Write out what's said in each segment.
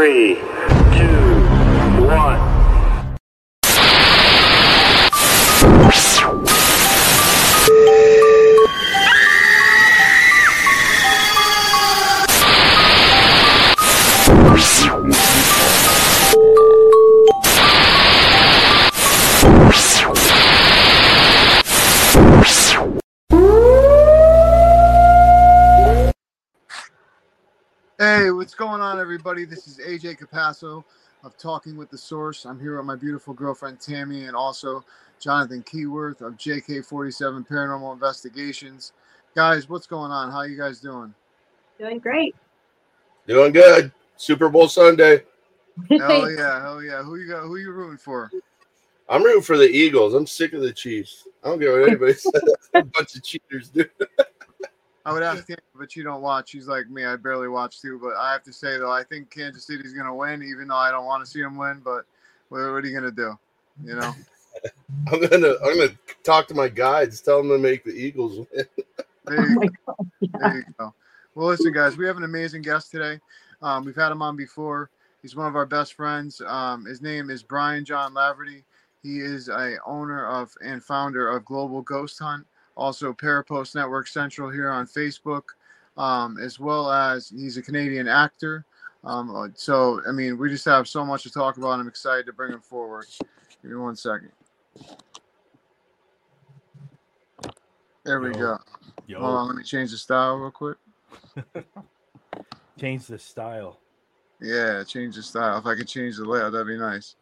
3, 2, 1. Hey, what's going on, everybody? This is AJ Capasso of Talking with the Source. I'm here with my beautiful girlfriend Tammy and also Jonathan Keyworth of JK47 Paranormal Investigations. Guys, what's going on? How you guys doing? Doing great. Doing good. Super Bowl Sunday. Hell yeah, hell yeah. Who you rooting for? I'm rooting for the Eagles. I'm sick of the Chiefs. I don't care what anybody says. A bunch of cheaters, dude. I would ask Tammy, but you don't watch. She's like me. I barely watch too. But I have to say, though, I think Kansas City's going to win, even though I don't want to see them win. But what are you going to do? You know? I'm gonna talk to my guides, tell them to make the Eagles win. There you go. Well, listen, guys, we have an amazing guest today. We've had him on before. He's one of our best friends. His name is Brian John Laverty. He is a owner of and founder of Global Ghost Hunt, also Parapost Network Central here on Facebook, as well as he's a Canadian actor. So, I mean, we just have so much to talk about. I'm excited to bring him forward. Give me 1 second. There we go. Yo. Hold on, let me change the style real quick. Change the style. Yeah, change the style. If I could change the layout, that'd be nice.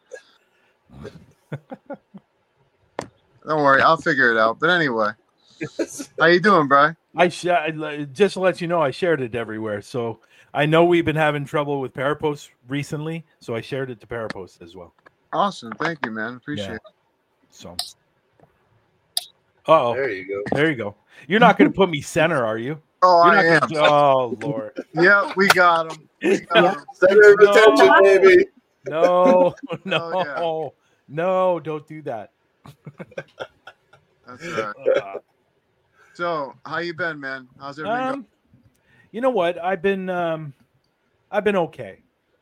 Don't worry, I'll figure it out. But anyway, how you doing, Brian? Just to let you know, I shared it everywhere. So I know we've been having trouble with Parapost recently, so I shared it to Parapost as well. Awesome, thank you, man. Appreciate it. So, uh-oh. There you go. There you go. You're not going to put me center, are you? Oh, You're I am. not gonna... Oh, Lord. Yeah, we got him. Center of attention, baby. No, Oh, no, don't do that. That's right. So, how you been, man? How's everything going? You know what? I've been okay.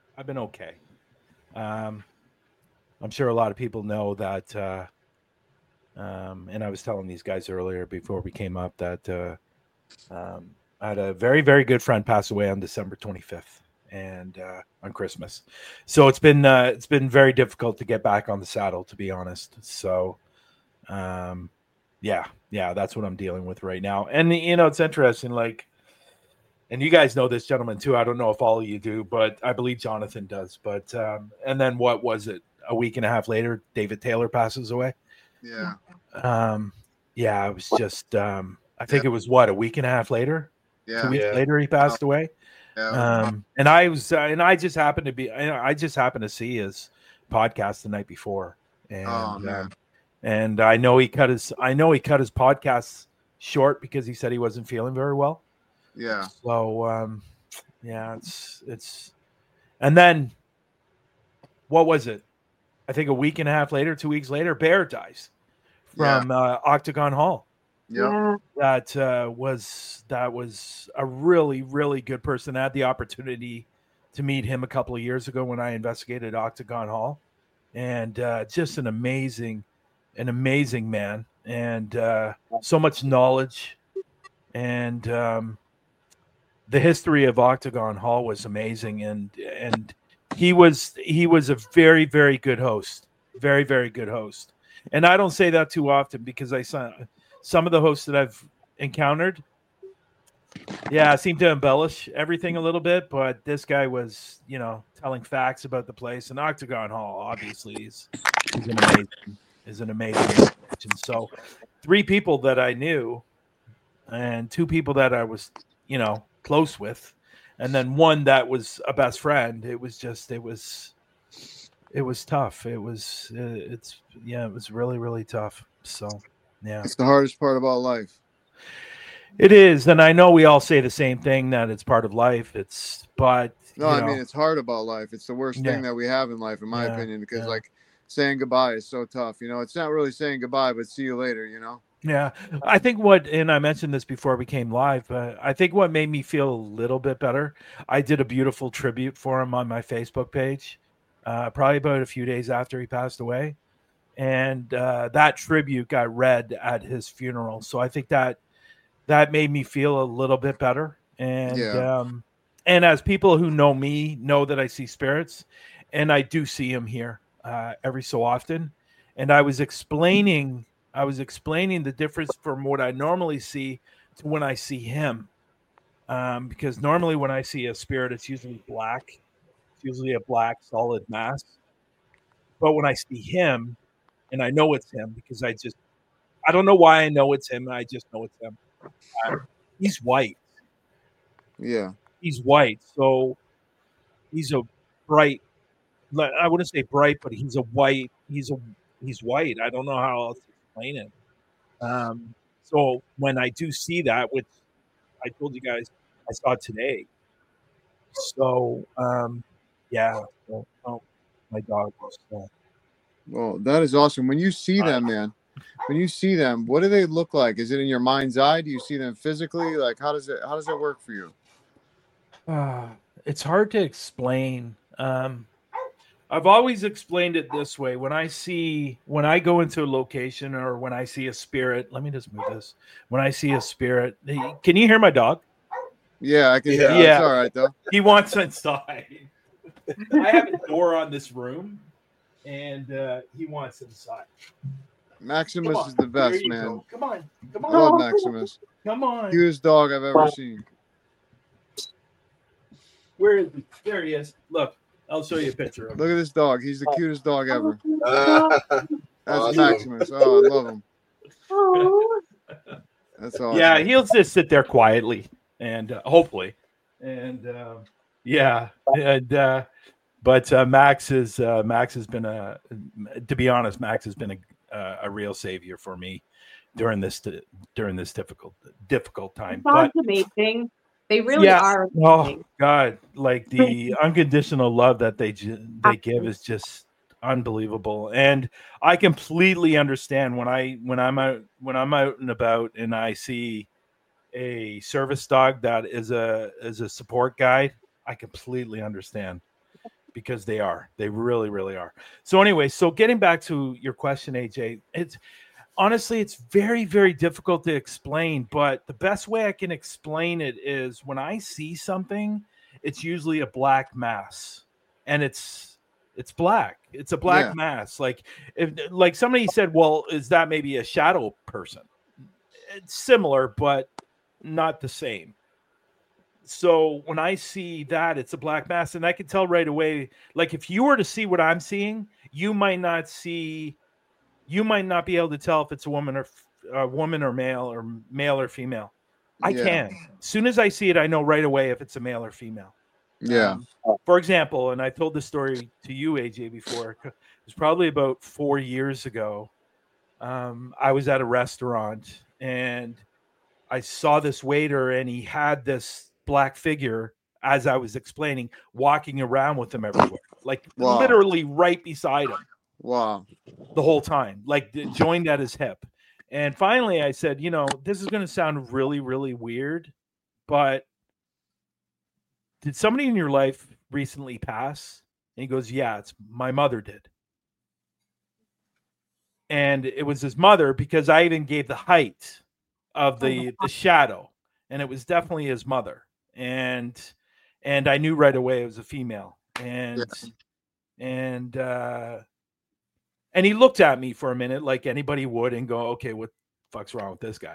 I'm sure a lot of people know that, and I was telling these guys earlier before we came up that I had a very, very good friend pass away on December 25th and on Christmas. So it's been very difficult to get back on the saddle, to be honest. So, yeah, that's what I'm dealing with right now. And, you know, it's interesting, like, and you guys know this gentleman too. I don't know if all of you do, but I believe Jonathan does. But, and then what was it? A week and a half later, David Taylor passes away. Yeah. Yeah, it was just, I think it was a week and a half later. Yeah. 2 weeks later, he passed away. Yeah. And I just happened to see his podcast the night before, and and I know he cut his podcasts short because he said he wasn't feeling very well. Yeah. So yeah, it's, and then what was it? I think a week and a half later, 2 weeks later, Bear dies from Octagon Hall. Yeah. That was a really, really good person. I had the opportunity to meet him a couple of years ago when I investigated Octagon Hall, and just an amazing man, and so much knowledge, and the history of Octagon Hall was amazing, and he was a very, very good host, very, very good host. And I don't say that too often because I saw some of the hosts that I've encountered, seem to embellish everything a little bit, but this guy was, you know, telling facts about the place. And Octagon Hall, obviously, is an amazing institution. So 3 people that I knew and 2 people that I was, you know, close with, and then 1 that was a best friend. It was tough. It was really, really tough. So, yeah. It's the hardest part about life. It is. And I know we all say the same thing, that it's part of life. I mean, it's hard about life. It's the worst thing that we have in life, in my opinion, because like saying goodbye is so tough. You know, it's not really saying goodbye, but see you later, you know? Yeah, I think what, and I mentioned this before we came live, but I think what made me feel a little bit better, I did a beautiful tribute for him on my Facebook page, probably about a few days after he passed away, and that tribute got read at his funeral. So I think that made me feel a little bit better. Yeah. And as people who know me know that I see spirits, and I do see him here every so often. And I was explaining the difference from what I normally see to when I see him. Because normally when I see a spirit, it's usually black. It's usually a black solid mass. But when I see him, and I know it's him because I don't know why I know it's him. I just know it's him. He's white. Yeah. He's white. So he's a bright, I wouldn't say bright, but he's a white. He's white. I don't know how else to explain it. So when I do see that, which I told you guys I saw today. So yeah. So, oh, my dog was. Well, that is awesome. When you see them, man, when you see them, what do they look like? Is it in your mind's eye? Do you see them physically? Like, how does it work for you? It's hard to explain. I've always explained it this way. When I go into a location or when I see a spirit, let me just move this. When I see a spirit, can you hear my dog? Yeah, I can. Yeah. Yeah, it's all right though. He wants inside. I have a door on this room, and he wants inside. Maximus is the best, There you man. go. Come on. I love Maximus. Come on. Cutest dog I've ever seen. Where is he? There he is. Look, I'll show you a picture of him. Look at this dog. He's the cutest dog ever. That's Awesome. Maximus. Oh, I love him. That's awesome. Yeah, he'll just sit there quietly, and hopefully, and yeah, and but Max has been to be honest, Max has been a real savior for me during this difficult time. Dogs But amazing. They really are. Oh Amazing. God, like the unconditional love that they give is just unbelievable, and I completely understand when I'm out and about and I see a service dog that is a support guide. I completely understand because they really really are. So anyway, so getting back to your question, AJ, it's very very difficult to explain, but the best way I can explain it is when I see something, it's usually a black mass, and it's black. It's a black mass. Like if somebody said, well, is that maybe a shadow person? It's similar, but not the same. So when I see that, it's a black mass, and I can tell right away. Like if you were to see what I'm seeing, you might not be able to tell if it's a woman or male or female. I can. As soon as I see it, I know right away if it's a male or female. Yeah. For example, and I told this story to you, AJ, before. It was probably about 4 years ago. I was at a restaurant and I saw this waiter, and he had this black figure, as I was explaining, walking around with him everywhere, like literally right beside him. Wow. The whole time, like joined at his hip. And finally I said, this is going to sound really, really weird, but did somebody in your life recently pass? And he goes, yeah, it's my mother did. And it was his mother because I even gave the height of the shadow, and it was definitely his mother. And I knew right away it was a female. And he looked at me for a minute like anybody would and go, okay, what the fuck's wrong with this guy?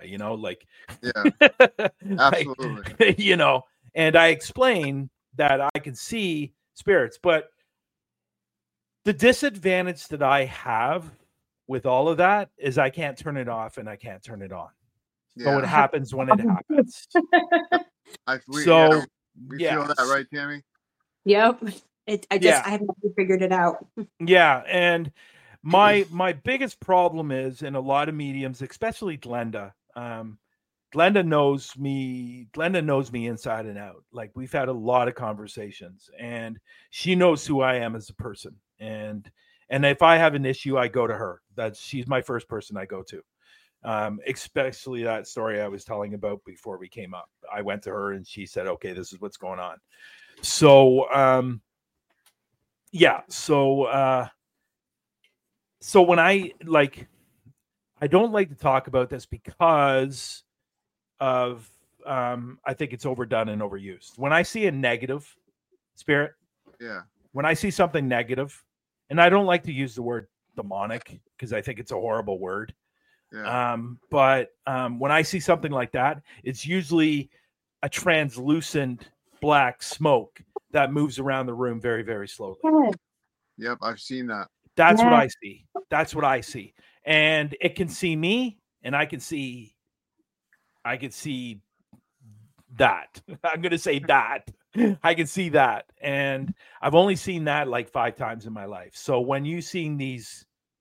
Absolutely. And I explained that I can see spirits, but the disadvantage that I have with all of that is I can't turn it off and I can't turn it on. So it happens when it happens. We feel that, right, Tammy? Yep. I haven't figured it out. Yeah, and my biggest problem is in a lot of mediums, especially Glenda. Glenda knows me inside and out. Like we've had a lot of conversations, and she knows who I am as a person. And if I have an issue, I go to her. She's my first person I go to. Especially that story I was telling about before we came up. I went to her and she said, okay, this is what's going on. So, yeah. So when I don't like to talk about this because of, I think it's overdone and overused. When I see a negative, Spirit, when I see something negative, and I don't like to use the word demonic because I think it's a horrible word. But when I see something like that, it's usually a translucent black smoke that moves around the room very, very slowly. Yep, I've seen that. That's what I see. That's what I see. And it can see me, and I can see that. I'm going to say that. I can see that. And I've only seen that like 5 times in my life. So when you seen these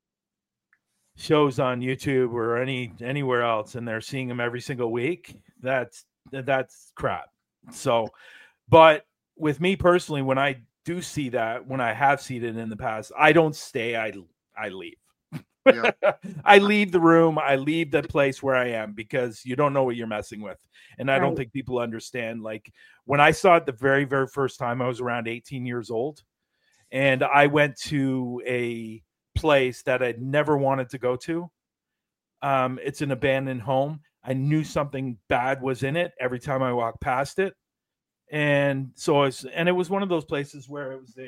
shows on YouTube or anywhere else and they're seeing them every single week, that's crap. So, but with me personally, when I do see that, when I have seen it in the past, I don't stay, I leave. Yeah. I leave the room, I leave the place where I am, because you don't know what you're messing with. And I don't think people understand. Like when I saw it the very, very first time, I was around 18 years old, and I went to a place that I'd never wanted to go to. It's an abandoned home. I knew something bad was in it every time I walked past it. And so it was one of those places where it was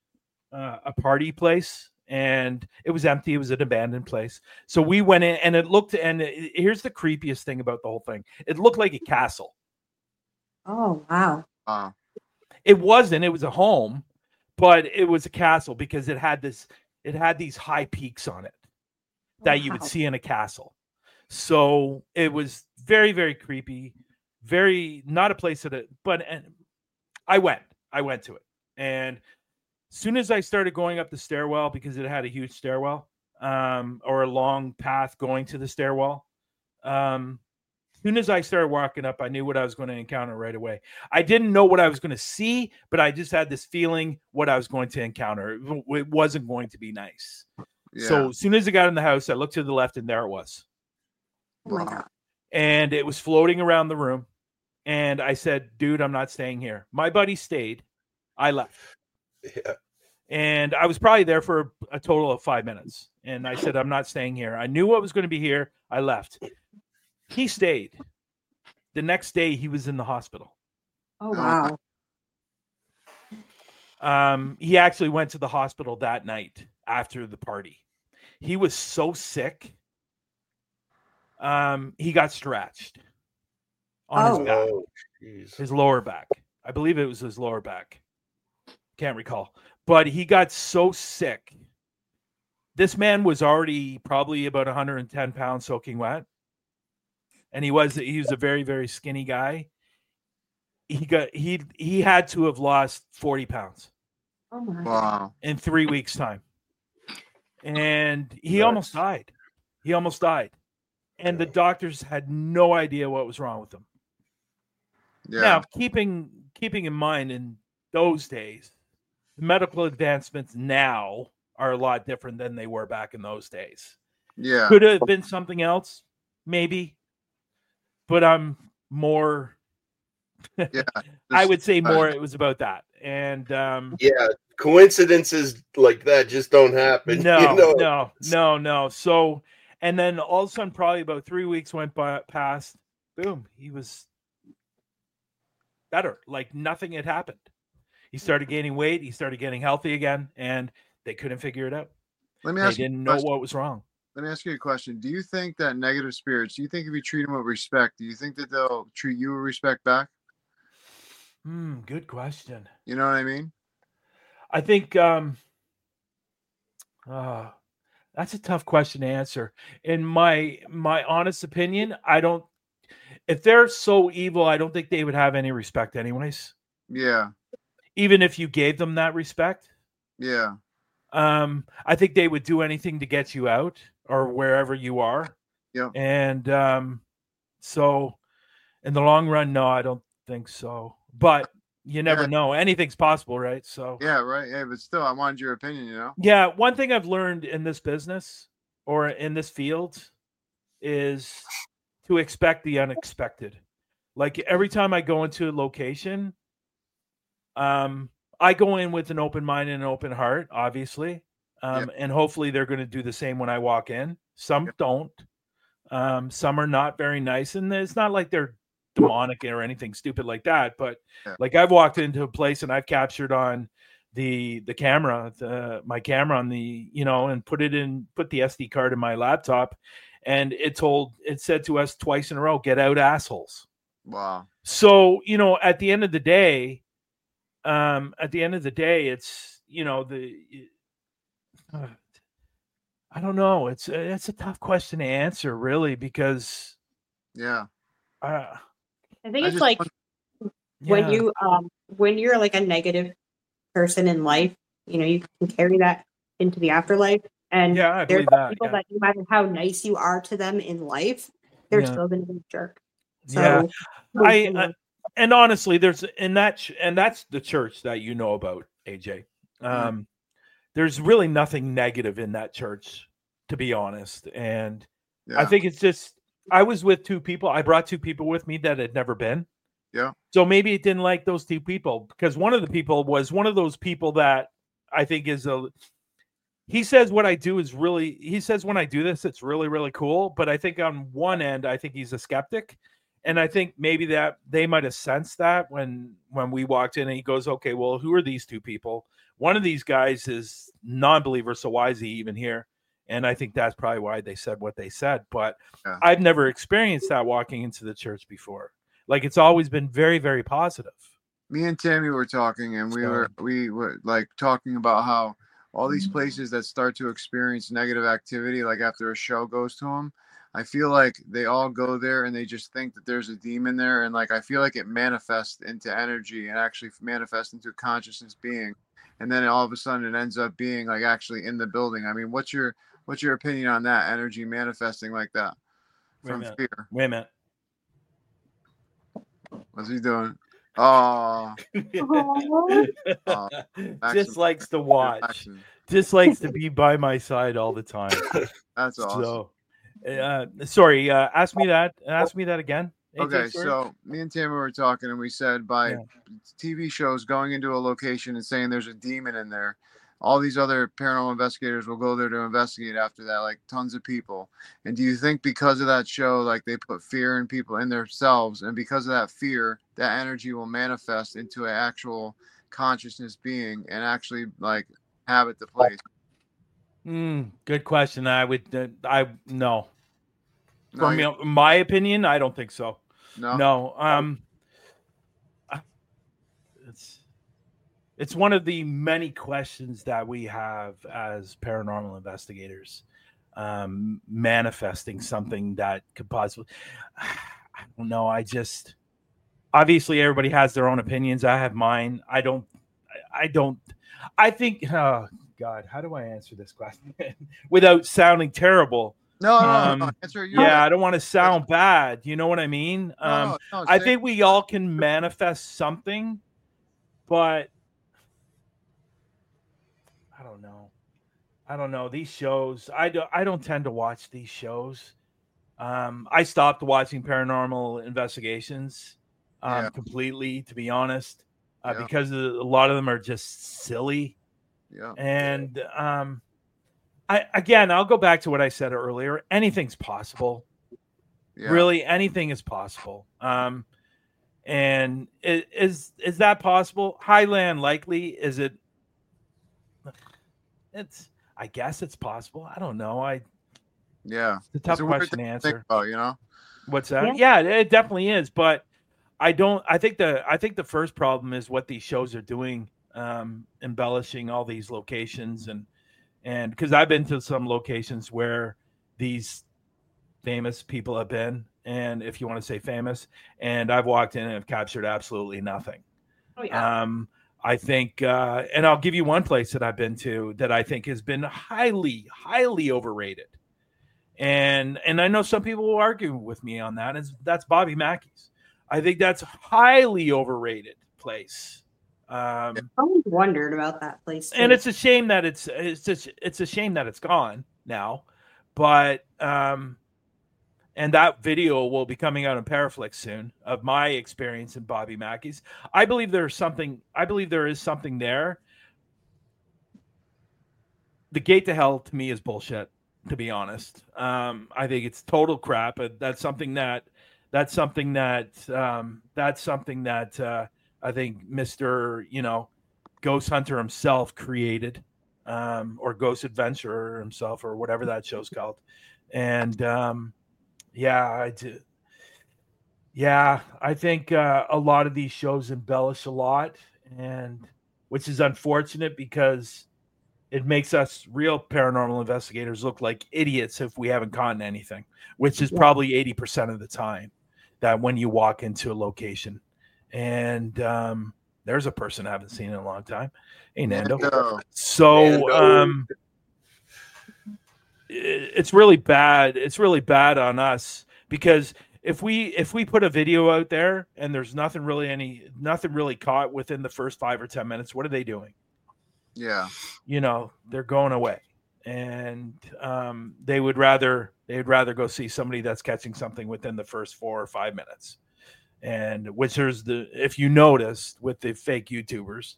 a party place, and it was empty. It was an abandoned place. So we went in, and here's the creepiest thing about the whole thing. It looked like a castle. Oh, wow. It wasn't. It was a home, but it was a castle because it had these high peaks on it that you would see in a castle. So it was very, very creepy. Very not a place but I went to it. And as soon as I started going up the stairwell, because it had a huge stairwell, or a long path going to the stairwell, as soon as I started walking up, I knew what I was going to encounter right away. I didn't know what I was going to see, but I just had this feeling what I was going to encounter. It wasn't going to be nice. Yeah. So as soon as I got in the house, I looked to the left, and there it was. Oh my God. And it was floating around the room. And I said, dude, I'm not staying here. My buddy stayed. I left. Yeah. And I was probably there for a total of 5 minutes. And I said, I'm not staying here. I knew what was going to be here. I left. He stayed. The next day, he was in the hospital. Oh, wow. He actually went to the hospital that night after the party. He was so sick. He got stretched on his back, his lower back. I believe it was his lower back. Can't recall. But he got so sick. This man was already probably about 110 pounds soaking wet. And he was a very, very skinny guy. He had to have lost 40 pounds. Oh my. Wow. In 3 weeks' time. And he almost died. He almost died. And the doctors had no idea what was wrong with him. Yeah. Now, keeping in mind, in those days, the medical advancements now are a lot different than they were back in those days. Yeah. Could have been something else, maybe. But I'm more... Yeah, I would say more it was about that. And yeah, coincidences like that just don't happen. No. So, and then all of a sudden, probably about 3 weeks went past. Boom, he was better. Like nothing had happened. He started gaining weight. He started getting healthy again, and they couldn't figure it out. They didn't know what was wrong. Let me ask you a question. Do you think that negative spirits, do you think if you treat them with respect, do you think that they'll treat you with respect back? Good question. You know what I mean? I think that's a tough question to answer. In my honest opinion, I don't. If they're so evil, I don't think they would have any respect, anyways. Yeah. Even if you gave them that respect. Yeah. I think they would do anything to get you out or wherever you are. Yeah. And so, in the long run, no, I don't think so. But you never know. Anything's possible, right? So yeah, right. Yeah, but still, I wanted your opinion, Yeah, one thing I've learned in this business or in this field is to expect the unexpected. Like every time I go into a location, I go in with an open mind and an open heart, obviously. And hopefully they're going to do the same when I walk in. Some don't. Some are not very nice. And it's not like they're demonic or anything stupid like that. But like I've walked into a place and I've captured on the camera, my camera on the, and put the SD card in my laptop. And it said to us twice in a row, "Get out, assholes." Wow. So, at the end of the day, it's, I don't know. It's a tough question to answer, really, because I think it's like when you're like a negative person in life, you can carry that into the afterlife. And I there's believe that. people that no matter how nice you are to them in life, they're still going to be a jerk. So and honestly, that's the church that you know about, AJ. There's really nothing negative in that church, to be honest. And I think it's just, I was with two people. I brought two people with me that had never been. Yeah. So maybe it didn't like those two people, because one of the people was one of those people that I think he says what I do is really, he says when I do this, it's really, really cool. But I think on one end, I think he's a skeptic. And I think maybe that they might have sensed that when we walked in, and he goes, "Okay, well, who are these two people? One of these guys is non-believer, so why is he even here?" And I think that's probably why they said what they said. But I've never experienced that walking into the church before. Like, it's always been very, very positive. Me and Tammy were talking, and we were like talking about how all these places that start to experience negative activity, like after a show goes to them, I feel like they all go there and they just think that there's a demon there. And like, I feel like it manifests into energy and actually manifests into consciousness being. And then all of a sudden it ends up being like actually in the building. I mean, what's your opinion on that energy manifesting like that from fear? Wait a minute. What's he doing? Oh, just likes to watch. Just likes to be by my side all the time. That's awesome. So, sorry. Ask me that again. AJ, okay, sorry? So me and Tammy were talking, and we said by TV shows going into a location and saying there's a demon in there, all these other paranormal investigators will go there to investigate after that, like tons of people. And do you think because of that show, like they put fear in people in themselves, and because of that fear, that energy will manifest into an actual consciousness being and actually like habit the place? Good question. No. From my opinion, I don't think so. No. It's one of the many questions that we have as paranormal investigators, manifesting something that could possibly, I don't know. Obviously everybody has their own opinions. I have mine. I think, oh God, how do I answer this question without sounding terrible? No. Answer you. Yeah, I don't want to sound bad. You know what I mean? I think we all can manifest something, but I don't know. These shows, I don't tend to watch these shows. I stopped watching paranormal investigations completely, to be honest, because a lot of them are just silly. Yeah. And I'll go back to what I said earlier. Anything's possible. Yeah. Really, anything is possible. And is that possible? Highly unlikely. Is it? I guess it's possible. I don't know. It's a tough question to answer. What's that? Yeah, it definitely is. But I think the first problem is what these shows are doing, embellishing all these locations and because I've been to some locations where these famous people have been, and if you want to say famous, and I've walked in and have captured absolutely nothing. Oh, yeah. I think, and I'll give you one place that I've been to that I think has been highly, highly overrated. And I know some people will argue with me on that. That's Bobby Mackey's. I think that's a highly overrated place. I always wondered about that place too. And it's a shame that it's a shame that it's gone now. But and that video will be coming out on Paraflix soon of my experience in Bobby Mackey's. I believe there is something there. The gate to hell to me is bullshit, to be honest. I think it's total crap. That's something that I think Mr. Ghost Hunter himself created, or Ghost Adventurer himself, or whatever that show's called. And I do. Yeah, I think a lot of these shows embellish a lot, and which is unfortunate because it makes us real paranormal investigators look like idiots if we haven't caught anything, which is probably 80% of the time that when you walk into a location. And there's a person I haven't seen in a long time. Hey, Nando. So it's really bad. It's really bad on us because if we put a video out there and there's nothing really caught within the first 5 or 10 minutes, what are they doing? Yeah. They're going away, and they would rather go see somebody that's catching something within the first 4 or 5 minutes. And which there's if you noticed with the fake YouTubers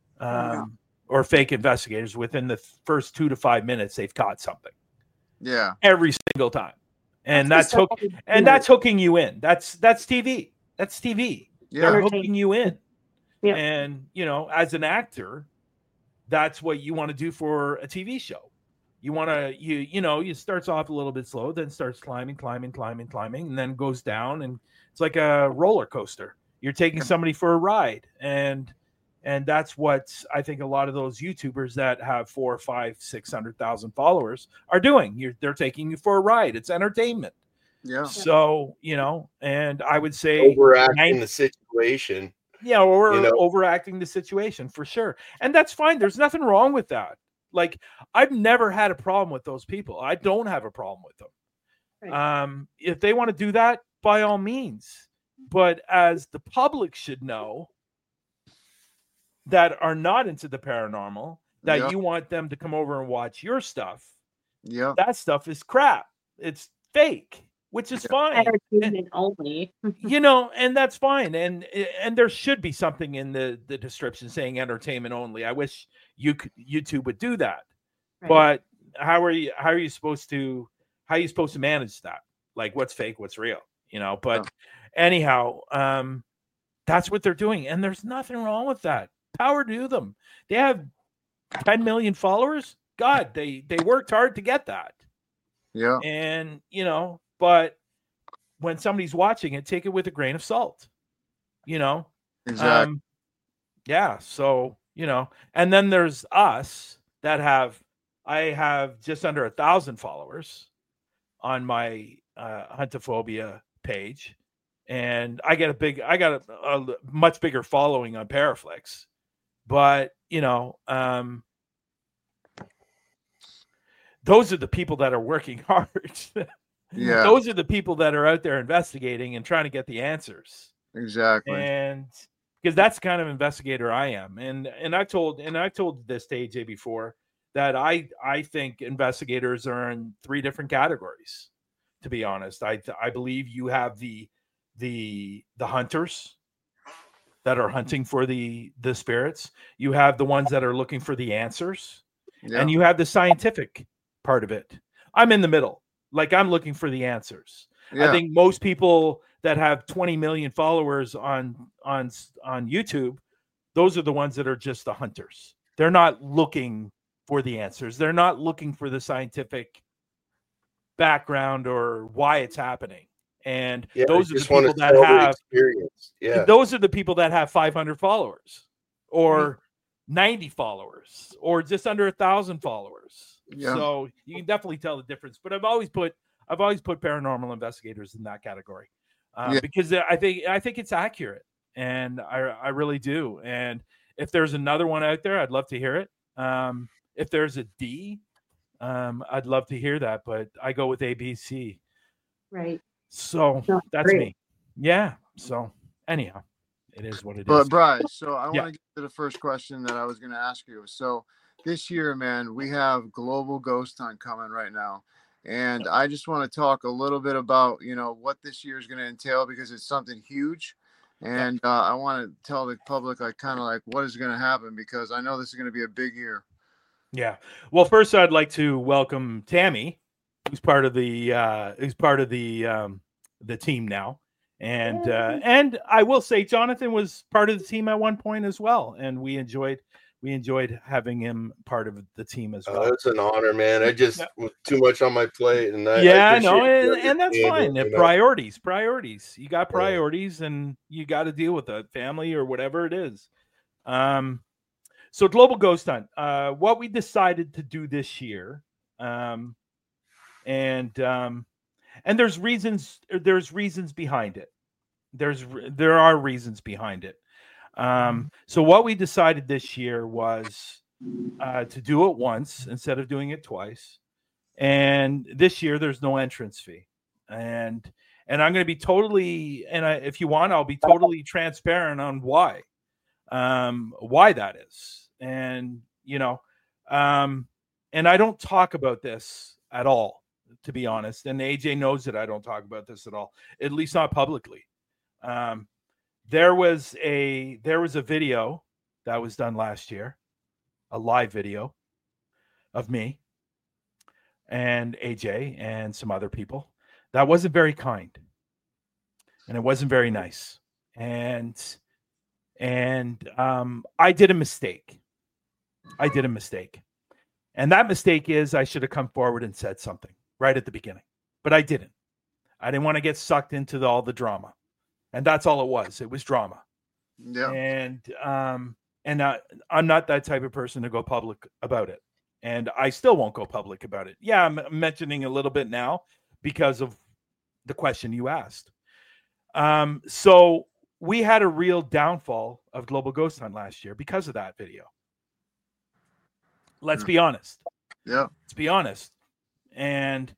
or fake investigators, within the first 2 to 5 minutes, they've caught something. Yeah. Every single time. And that's hooking you in. That's TV. That's TV. Yeah. They're hooking you in. Yeah. And, as an actor, that's what you want to do for a TV show. You want to, you starts off a little bit slow, then starts climbing, and then goes down. And it's like a roller coaster. You're taking somebody for a ride. And that's what I think a lot of those YouTubers that have 400,000, 500,000, 600,000 followers are doing. They're taking you for a ride. It's entertainment. Yeah. So, and I would say overacting the situation. Yeah, or overacting the situation for sure. And that's fine. There's nothing wrong with that. Like, I've never had a problem with those people. I don't have a problem with them. Right. If they want to do that, by all means. But as the public should know, that are not into the paranormal, that you want them to come over and watch your stuff. Yeah. That stuff is crap. It's fake. Which is fine. Entertainment only. And that's fine. And there should be something in the description saying entertainment only. I wish YouTube would do that. Right. But how are you supposed to manage that? Like, what's fake, what's real? But anyhow, that's what they're doing. And there's nothing wrong with that. Power to them. They have 10 million followers. God, they worked hard to get that. Yeah. And but when somebody's watching it, take it with a grain of salt, Exactly. So, and then there's us that I have just under 1,000 followers on my Huntophobia page. And I got a much bigger following on Paraflix, but, those are the people that are working hard. Yeah. Those are the people that are out there investigating and trying to get the answers. Exactly. And because that's the kind of investigator I am. And I told this to AJ before that I think investigators are in 3 different categories, to be honest. I believe you have the hunters that are hunting for the spirits. You have the ones that are looking for the answers. Yeah. And you have the scientific part of it. I'm in the middle. Like, I'm looking for the answers. Yeah. I think most people that have 20 million followers on YouTube, those are the ones that are just the hunters. They're not looking for the answers. They're not looking for the scientific background or why it's happening. And those are the people that have experience. Yeah. Those are the people that have 500 followers or 90 followers or just under 1,000 followers. Yeah. So you can definitely tell the difference. But I've always put paranormal investigators in that category because I think it's accurate, and I really do. And if there's another one out there, I'd love to hear it. If there's a D, I'd love to hear that. But I go with ABC. Right. So that's me. Yeah. So anyhow, it is what it is. But Bryce, so I want to get to the first question that I was going to ask you. So this year, man, we have Global Ghost Hunt coming right now. And I just want to talk a little bit about, what this year is going to entail, because it's something huge. And I want to tell the public, what is going to happen, because I know this is going to be a big year. Yeah. Well, first I'd like to welcome Tammy, who's part of the team now. And I will say Jonathan was part of the team at one point as well, and we enjoyed having him part of the team as well. It's an honor, man. I just was too much on my plate, and I know, and that's fine. Priorities. You got priorities, and you got to deal with a family or whatever it is. So Global Ghost Hunt, what we decided to do this year, and there's reasons behind it. There are reasons behind it. So what we decided this year was to do it once instead of doing it twice. And this year there's no entrance fee. And I'm going to be totally, if you want, I'll be totally transparent on why that is. And, and I don't talk about this at all, to be honest. And AJ knows that I don't talk about this at all, at least not publicly. There was a video that was done last year, a live video of me and AJ and some other people that wasn't very kind, and it wasn't very nice. And I did a mistake. And that mistake is I should have come forward and said something right at the beginning, but I didn't. I didn't want to get sucked into all the drama. And that's all it was. It was drama. Yeah. And I'm not that type of person to go public about it. And I still won't go public about it. Yeah, I'm mentioning a little bit now because of the question you asked. So we had a real downfall of Global Ghost Hunt last year because of that video. Let's be honest. Yeah. Let's be honest. And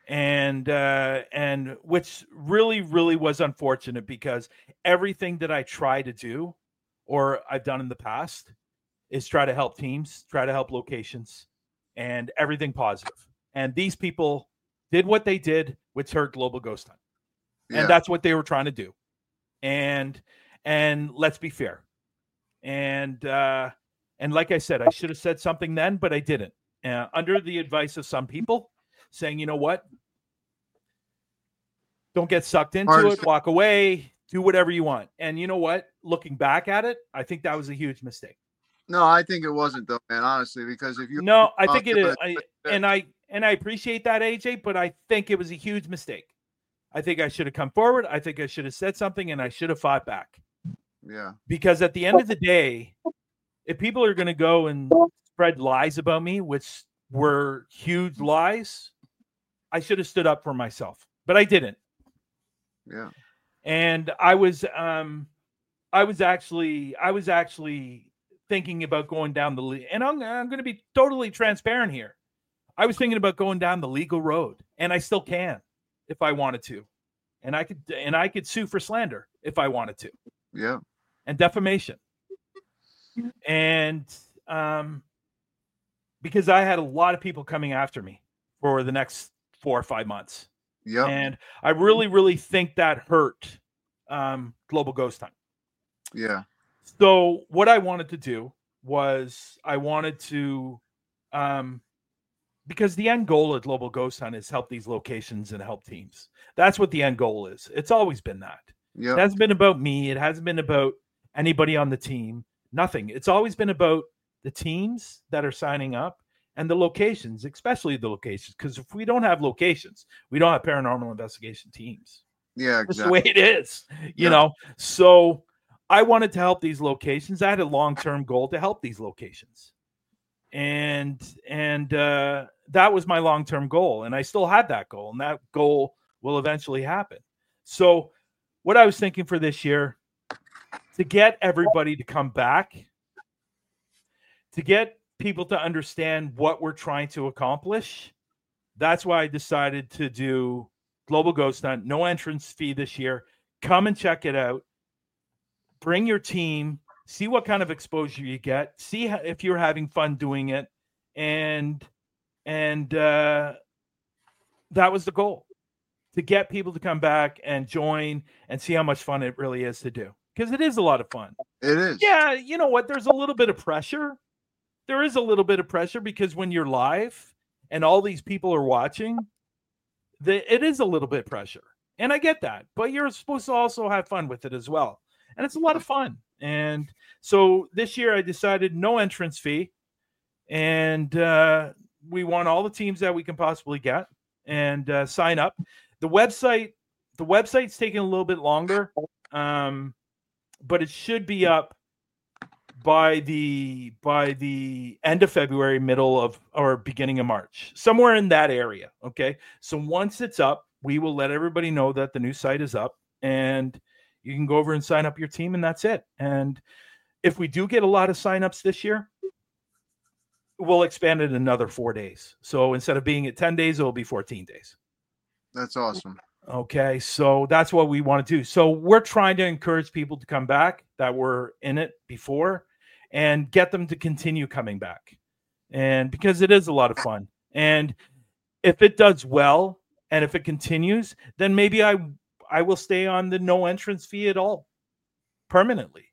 which really was unfortunate, because everything that I try to do or I've done in the past is try to help teams, try to help locations, and everything positive. And these people did what they did, which hurt Global Ghost Hunt. Yeah. And that's what they were trying to do. And let's be fair. And like I said, I should have said something then, but I didn't. Under the advice of some people saying, you know what? Don't get sucked into it. Walk away. Do whatever you want. And you know what? Looking back at it, I think that was a huge mistake. No, I think it wasn't, though, man. Honestly, because if you I think it is. I appreciate that, AJ, but I think it was a huge mistake. I think I should have come forward. I think I should have said something, and I should have fought back. Yeah. Because at the end of the day, if people are going to go and spread lies about me, which were huge lies, I should have stood up for myself, but I didn't. Yeah. And I was actually thinking about going down the and I'm going to be totally transparent here. I was thinking about going down the legal road, and I still can if I wanted to. And I could sue for slander if I wanted to. Yeah. And defamation. And because I had a lot of people coming after me for the next 4 or 5 months. Yeah. And I really think that hurt Global Ghost Hunt. Yeah. So what I wanted to do was I wanted to because the end goal of Global Ghost Hunt is help these locations and help teams. That's what the end goal is. It's always been that. Yeah. It hasn't been about me. It hasn't been about anybody on the team. Nothing. It's always been about the teams that are signing up and the locations, especially the locations. Because if we don't have locations, we don't have paranormal investigation teams. Yeah, exactly. That's the way it is, you know. So I wanted to help these locations. I had a long-term goal to help these locations. And that was my long-term goal. And I still had that goal. And that goal will eventually happen. So what I was thinking for this year, to get everybody to come back, to get people to understand what we're trying to accomplish, that's why I decided to do Global Ghost Hunt, no entrance fee this year. Come and check it out. Bring your team, see what kind of exposure you get, see if you're having fun doing it, and that was the goal, to get people to come back and join and see how much fun it really is to do. Because it is a lot of fun. It is. Yeah, you know what? There's a little bit of pressure. There is a little bit of pressure because when you're live and all these people are watching, it is a little bit pressure. And I get that. But you're supposed to also have fun with it as well. And it's a lot of fun. And so this year I decided no entrance fee. And we want all the teams that we can possibly get and sign up. The website's taking a little bit longer. But it should be up by the end of February, middle of or beginning of March, somewhere in that area. Okay. So once it's up, we will let everybody know that the new site is up and you can go over and sign up your team, and that's it. And if we do get a lot of signups this year, we'll expand it another 4 days. So instead of being at 10 days, it'll be 14 days. That's awesome. Okay, so that's what we want to do. So we're trying to encourage people to come back that were in it before and get them to continue coming back. And because it is a lot of fun. And if it does well and if it continues, then maybe I will stay on the no entrance fee at all permanently.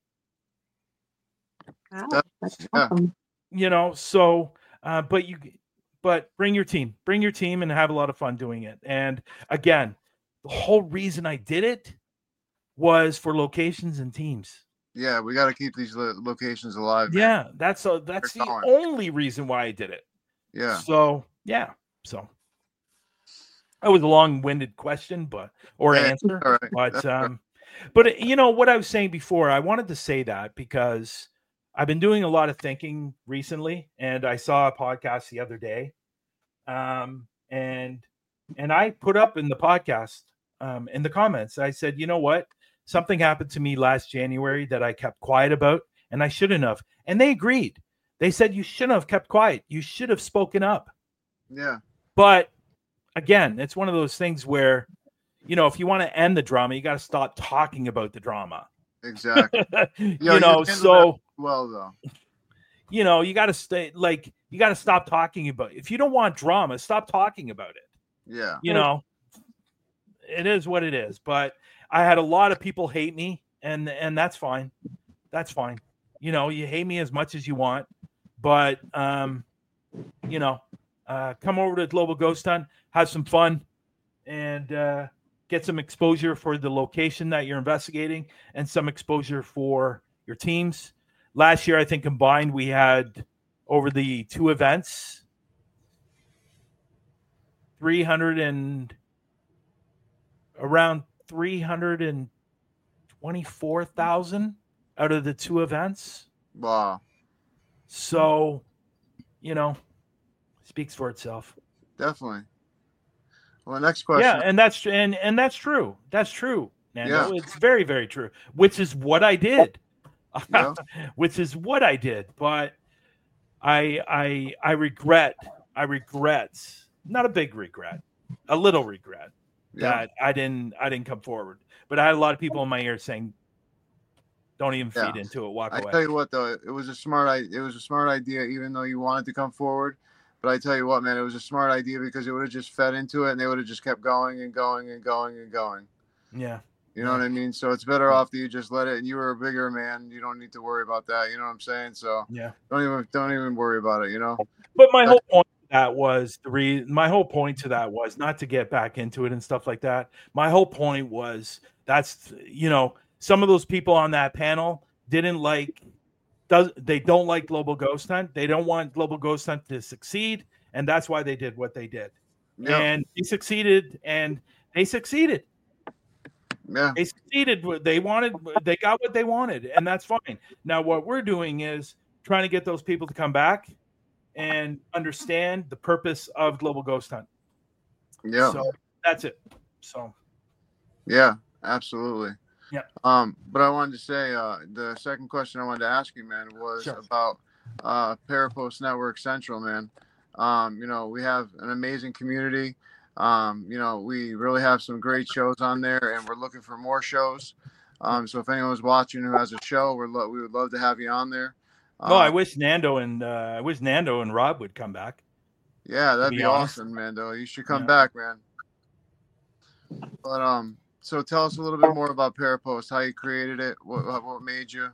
Wow, that's awesome. You know, so but bring your team and have a lot of fun doing it. And again, the whole reason I did it was for locations and teams. Yeah, we got to keep these locations alive. Man. Yeah, that's the only reason why I did it. Yeah. So yeah, so that was a long-winded question, answer. All right. But you know what I was saying before, I wanted to say that because I've been doing a lot of thinking recently, and I saw a podcast the other day, and I put up in the podcast, in the comments, I said, you know what? Something happened to me last January that I kept quiet about, and I shouldn't have. And they agreed. They said, you shouldn't have kept quiet. You should have spoken up. Yeah. But again, it's one of those things where, you know, if you want to end the drama, you got to stop talking about the drama. Exactly. You know, so well, though, you know, you got to stop talking about it. If you don't want drama, stop talking about it. Yeah. You know, it is what it is. But I had a lot of people hate me, and that's fine. That's fine. You know, you hate me as much as you want, but you know, come over to Global Ghost Hunt, have some fun, and get some exposure for the location that you're investigating, and some exposure for your teams. Last year, I think combined, we had over the two events, 324,000 out of the two events. Wow. So, you know, speaks for itself. Definitely. Well, next question. Yeah, and that's true. That's true, Nando. Yeah. It's very, very true. Which is what I did. Yeah. Which is what I did. But I regret. Not a big regret. A little regret that I didn't come forward. But I had a lot of people in my ear saying, "Don't even feed into it. Walk away." I tell you what, though, it was a smart idea, even though you wanted to come forward. But I tell you what, man, it was a smart idea because it would have just fed into it, and they would have just kept going and going and going and going. Yeah. You know what I mean? So it's better off that you just let it. And you were a bigger man. You don't need to worry about that. You know what I'm saying? So yeah, don't even worry about it. You know. But my whole point to that was not to get back into it and stuff like that. My whole point was you know, some of those people on that panel they don't like Global Ghost Hunt. They don't want Global Ghost Hunt to succeed, and that's why they did what they did. Yep. And they succeeded. Yeah. They succeeded. They got what they wanted, and that's fine. Now, what we're doing is trying to get those people to come back and understand the purpose of Global Ghost Hunt. Yeah. So that's it. So. Yeah, absolutely. Yeah. But I wanted to say the second question I wanted to ask you, man, was about Parapost Network Central, man. You know, we have an amazing community. You know, we really have some great shows on there, and we're looking for more shows. So if anyone's watching who has a show, we would love to have you on there. I wish Nando and Rob would come back. Yeah, that'd be awesome, Mando. You should come back, man. But so tell us a little bit more about Parapost, how you created it, what made you.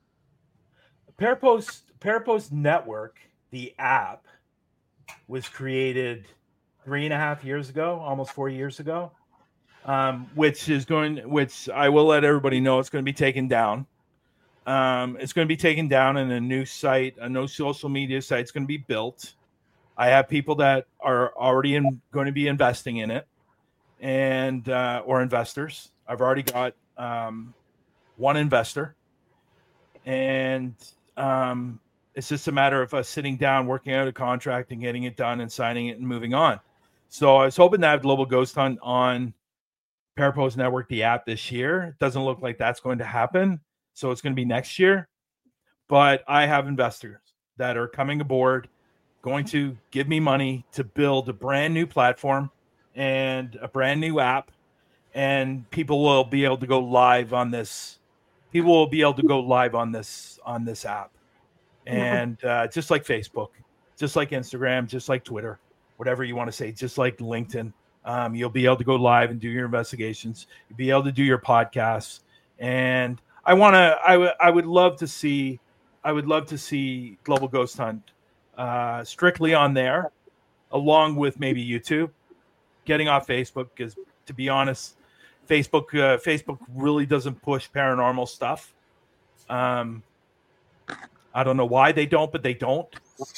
Parapost Network, the app, was created 3.5 years ago, almost 4 years ago, which I will let everybody know it's going to be taken down. It's going to be taken down, and a new site, a new social media site is going to be built. I have people that are already going to be investing in it, and or investors. I've already got one investor, and it's just a matter of us sitting down, working out a contract, and getting it done, and signing it, and moving on. So I was hoping to have Global Ghost Hunt on Parapost Network, the app, this year. It doesn't look like that's going to happen, so it's going to be next year. But I have investors that are coming aboard, going to give me money to build a brand new platform and a brand new app, and people will be able to go live on this. People will be able to go live on this app, and just like Facebook, just like Instagram, just like Twitter, whatever you want to say, just like LinkedIn, you'll be able to go live and do your investigations. You'll be able to do your podcasts, and I would love to see Global Ghost Hunt strictly on there, along with maybe YouTube, getting off Facebook, because to be honest, Facebook really doesn't push paranormal stuff. I don't know why they don't, but they don't.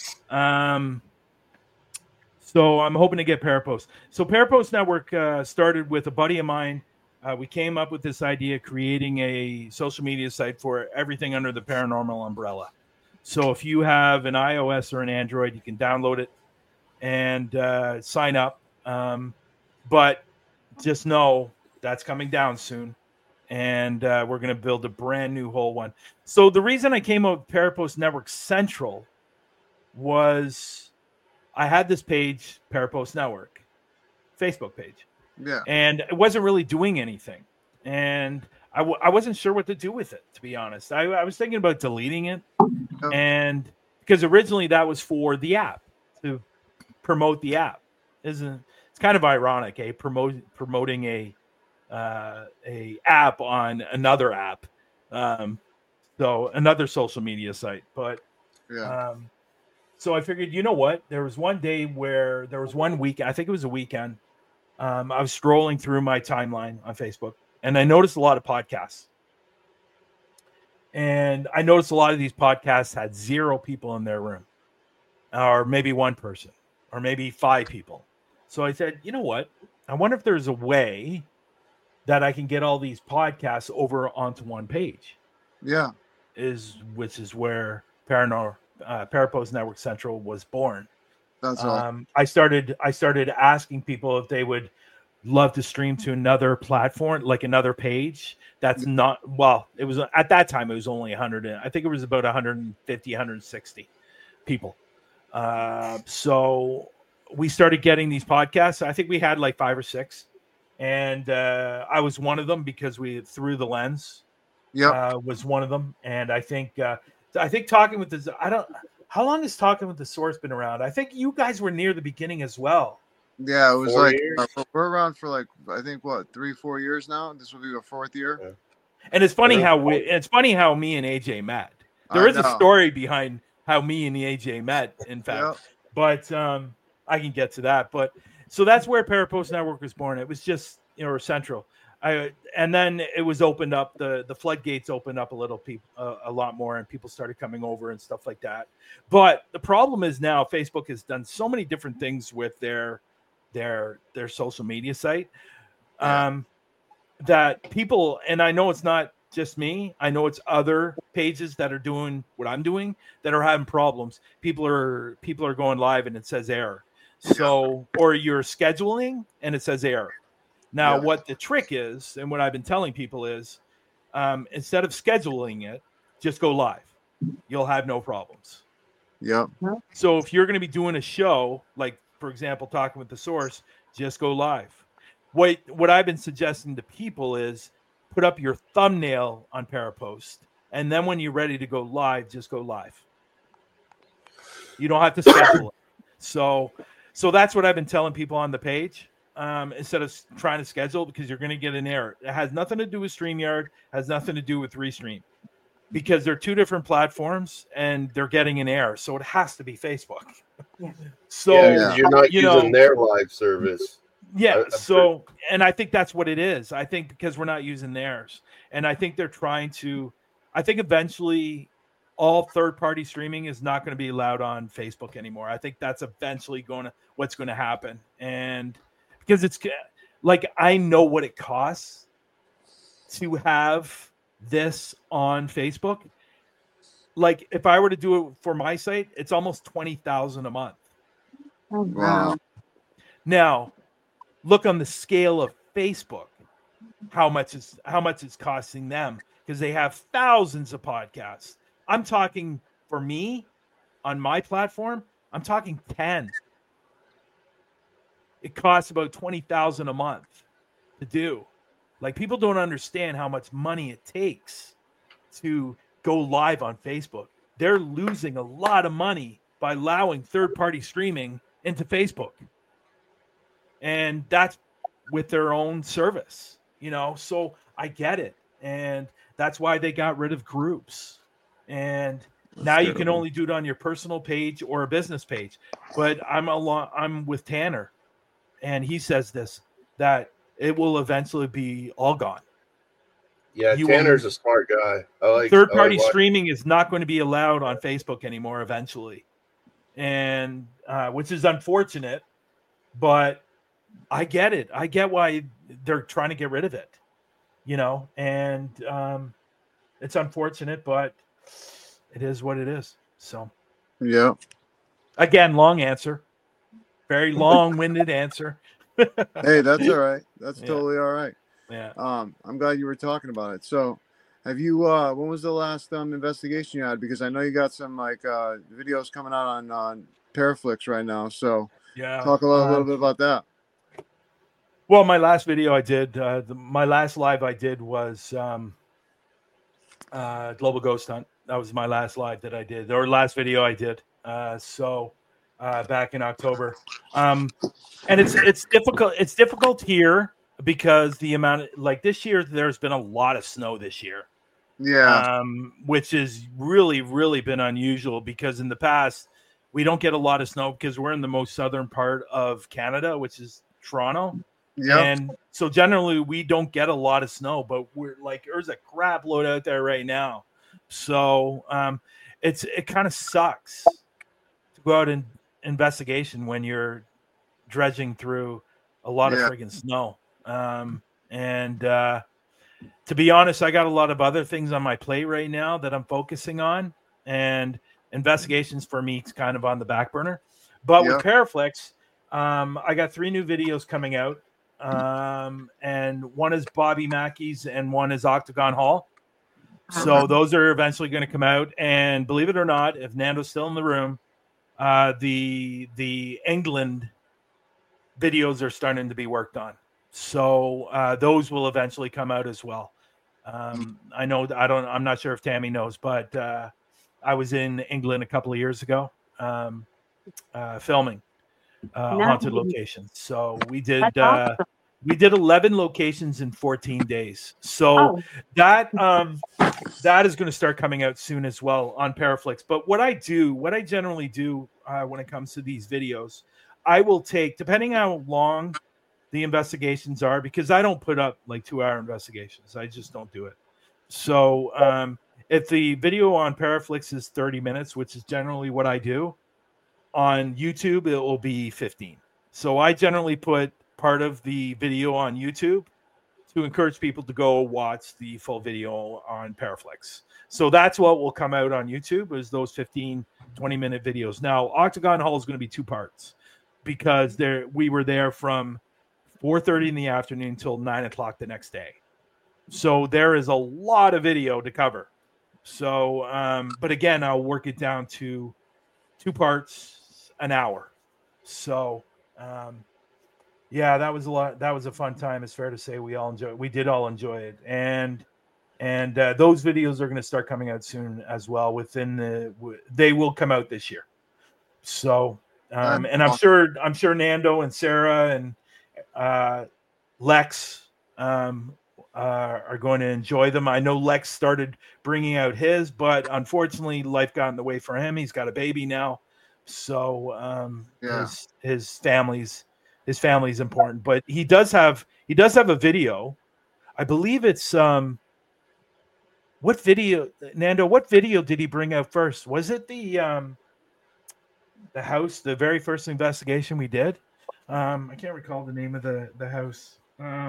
So I'm hoping to get Parapost. So Parapost Network started with a buddy of mine. We came up with this idea, creating a social media site for everything under the paranormal umbrella. So if you have an iOS or an Android, you can download it and sign up. But just know that's coming down soon. And we're going to build a brand new whole one. So the reason I came up with Parapost Network Central was I had this page, Parapost Network, Facebook page. Yeah. And it wasn't really doing anything. And I wasn't sure what to do with it, to be honest. I was thinking about deleting it. Oh. And because originally that was for the app, to promote the app. It's kind of ironic, promoting a app on another app. So another social media site. But yeah. So I figured, you know what? There was one day where there was one week, I think it was a weekend. I was scrolling through my timeline on Facebook, and I noticed a lot of podcasts. And I noticed a lot of these podcasts had 0 people in their room, or maybe 1 person, or maybe 5 people. So I said, you know what? I wonder if there's a way that I can get all these podcasts over onto one page. Yeah. Which is where Parapost Network Central was born. That's all. I started asking people if they would love to stream to another platform, like another page. That's not, well, it was at that time, it was only 100. I think it was about 150, 160 people. So we started getting these podcasts. I think we had like 5 or 6. And I was one of them, because we Through the Lens was one of them. And I think Talking with the, how long has Talking with the Source been around? I think you guys were near the beginning as well. Yeah, it was 4 like years. We're around for like, I think, what, 3-4 years now. This will be our 4th year. Yeah. And it's funny how me and AJ met. There is a story behind how me and the AJ met, in fact. But I can get to that. But so that's where Parapost Network was born. It was just, or Central. And then it was opened up. The floodgates opened up a lot more, and people started coming over and stuff like that. But the problem is now Facebook has done so many different things with their social media site, that people, and I know it's not just me, I know it's other pages that are doing what I'm doing that are having problems. People are going live and it says error. So, or you're scheduling and it says error. Now, what the trick is, and what I've been telling people is, instead of scheduling it, just go live. You'll have no problems. Yeah. So if you're going to be doing a show, like, for example, Talking with the Source, just go live. What I've been suggesting to people is put up your thumbnail on Parapost, and then when you're ready to go live, just go live. You don't have to schedule it. So that's what I've been telling people on the page. instead of trying to schedule, because you're going to get an error. It has nothing to do with StreamYard, has nothing to do with Restream, because they're two different platforms and they're getting an error. So it has to be Facebook. Yeah. So because you're not using their live service. Yeah. So, and I think that's what it is. I think because we're not using theirs, and I think they're trying to, I think eventually all third-party streaming is not going to be allowed on Facebook anymore. I think that's eventually what's going to happen. And because it's like, I know what it costs to have this on Facebook. Like, if I were to do it for my site, it's almost $20,000 a month. Oh, wow. Now, look on the scale of Facebook, how much it's costing them, because they have thousands of podcasts. I'm talking, for me, on my platform, I'm talking 10. It costs about $20,000 a month to do. Like, people don't understand how much money it takes to go live on Facebook. They're losing a lot of money by allowing third-party streaming into Facebook. And that's with their own service, so I get it. And that's why they got rid of groups. And now you can only do it on your personal page or a business page. But I'm with Tanner, and he says that it will eventually be all gone. Yeah, Tanner's a smart guy. Third-party streaming is not going to be allowed on Facebook anymore eventually, and which is unfortunate, but I get it. I get why they're trying to get rid of it, and it's unfortunate, but it is what it is. So, yeah. Again, long answer, very long-winded answer. Hey, that's all right. That's totally all right. Yeah. I'm glad you were talking about it. So, have you? When was the last investigation you had? Because I know you got some videos coming out on Paraflix right now. So, talk a little bit about that. Well, my last video I did, my last live I did was Global Ghost Hunt. That was my last live that I did, or last video I did. Back in October, and it's difficult. It's difficult here because the amount like this year, there's been a lot of snow this year. Yeah. Which is really, really been unusual, because in the past we don't get a lot of snow because we're in the most southern part of Canada, which is Toronto. Yeah. And so generally we don't get a lot of snow, but we're like, there's a crap load out there right now. So it kind of sucks to go out and investigation when you're dredging through a lot of friggin' snow. To be honest, I got a lot of other things on my plate right now that I'm focusing on, and investigations for me is kind of on the back burner. But with Paraflix, I got 3 new videos coming out. And one is Bobby Mackey's and one is Octagon Hall. So those are eventually going to come out. And believe it or not, if Nando's still in the room, the England videos are starting to be worked on. So those will eventually come out as well. I'm not sure if Tammy knows, but I was in England a couple of years ago filming haunted locations. So we did awesome. We did 11 locations in 14 days. So that is going to start coming out soon as well on Paraflix. But what I generally do when it comes to these videos, I will take, depending how long the investigations are, because I don't put up like 2-hour investigations. I just don't do it. So if the video on Paraflix is 30 minutes, which is generally what I do, on YouTube, it will be 15. So I generally put part of the video on YouTube to encourage people to go watch the full video on Paraflix. So that's what will come out on YouTube, is those 15, 20-minute videos. Now, Octagon Hall is going to be 2 parts, because we were there from 4:30 in the afternoon until 9 o'clock the next day. So there is a lot of video to cover. So, but again, I'll work it down to 2 parts, an hour. So, that was a lot. That was a fun time. It's fair to say we did all enjoy it. And those videos are going to start coming out soon as well. They will come out this year. So, and I'm sure Nando and Sarah and Lex are going to enjoy them. I know Lex started bringing out his, but unfortunately, life got in the way for him. He's got a baby now, so his family's important. But he does have a video. I believe it's what video, Nando? What video did he bring out first? Was it the house, the very first investigation we did? I can't recall the name of the house.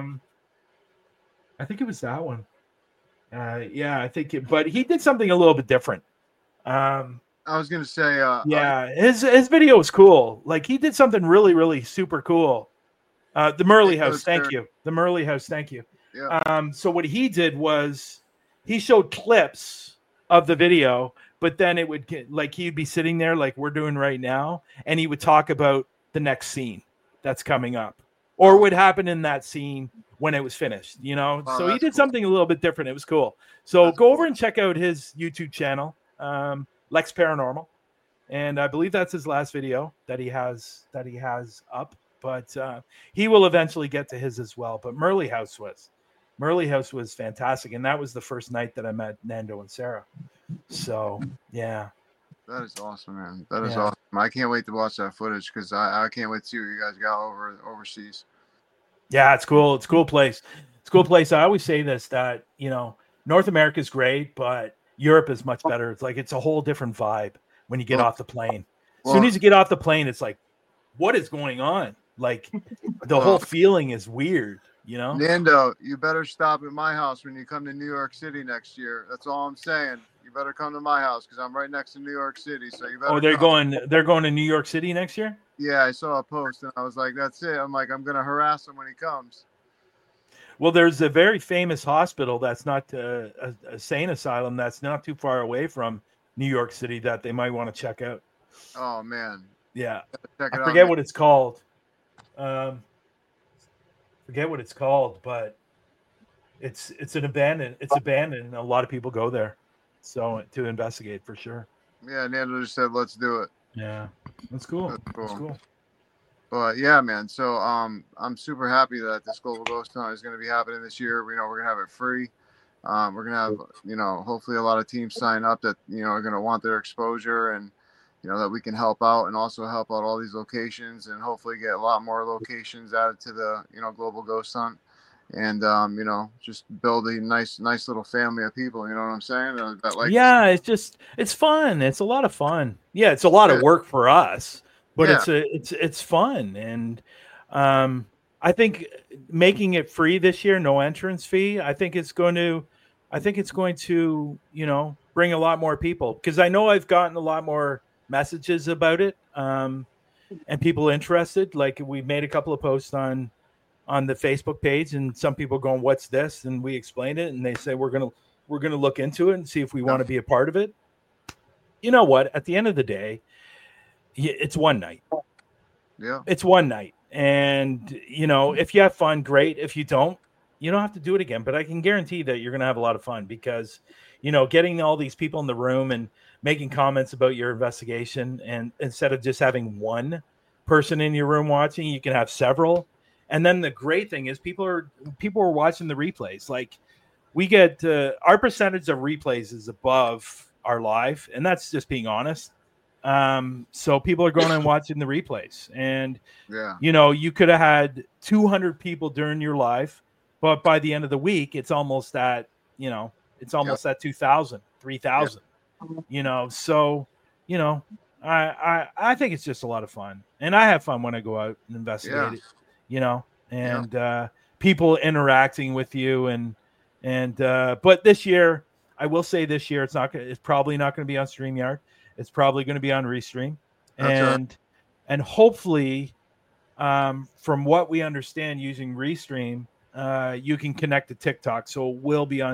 I think it was that one. I think but he did something a little bit different. I was gonna say, his video was cool. Like, he did something really, really super cool. The Murley House, thank you. The Murley House, thank you. Yeah. So what he did was he showed clips of the video, but then it would get, like, he'd be sitting there like we're doing right now, and he would talk about the next scene that's coming up, or what happened in that scene when it was finished, you know? So he did something a little bit different. It was cool. So go over and check out his YouTube channel, Lex Paranormal. And I believe that's his last video that he has up, but he will eventually get to his as well. But Murley House was fantastic. And that was the first night that I met Nando and Sarah. So, yeah. That is awesome, man. That is awesome. I can't wait to watch that footage, because I can't wait to see what you guys got overseas. Yeah, it's cool. It's a cool place. It's a cool place. I always say this, that, you know, North America is great, but Europe is much better. It's like, it's a whole different vibe when you get off the plane. As soon as you get off the plane, it's like, what is going on? Like, the whole feeling is weird, you know? Nando, you better stop at my house when you come to New York City next year. That's all I'm saying. You better come to my house, because I'm right next to New York City. So you better. Oh, they're going to New York City next year? Yeah, I saw a post and I was like, that's it. I'm like, I'm going to harass him when he comes. Well, there's a very famous hospital that's not a sane asylum that's not too far away from New York City that they might want to check out. Oh, man. Yeah. Check it I forget out, what it's called. But it's abandoned. And a lot of people go there. So to investigate for sure. Yeah, Nando just said, let's do it. Yeah, that's cool. That's cool. But yeah, man. So I'm super happy that this Global Ghost Hunt is going to be happening this year. We know we're going to have it free. We're going to have, you know, hopefully a lot of teams sign up that, you know, are going to want their exposure, and, you know, that we can help out and also help out all these locations, and hopefully get a lot more locations added to the, you know, Global Ghost Hunt. And you know, just build a nice little family of people. You know what I'm saying? That like, it's fun. It's a lot of fun. Yeah, it's a lot of work for us, but it's fun. And I think making it free this year, no entrance fee, I think it's going to, you know, bring a lot more people, because I know I've gotten a lot more messages about it, and people interested. Like, we made a couple of posts on the Facebook page, and some people going, what's this? And we explained it, and they say, we're going to look into it and see if we want to be a part of it. You know what? At the end of the day, it's one night. Yeah. It's one night. And, you know, if you have fun, great. If you don't have to do it again. But I can guarantee that you're going to have a lot of fun, because, you know, getting all these people in the room and making comments about your investigation, and instead of just having one person in your room watching, you can have several. And then the great thing is people are watching the replays. Like, we get our percentage of replays is above our live, and that's just being honest. So people are going and watching the replays, and you know, you could have had 200 people during your live, but by the end of the week, it's almost at, you know, at 2,000, 3,000. You know, so, you know, I think it's just a lot of fun, and I have fun when I go out and investigate it. You know, and people interacting with you, and but this year, I will say this year, it's probably not going to be on StreamYard. It's probably going to be on Restream, and hopefully, from what we understand, using Restream, you can connect to TikTok, so it will be on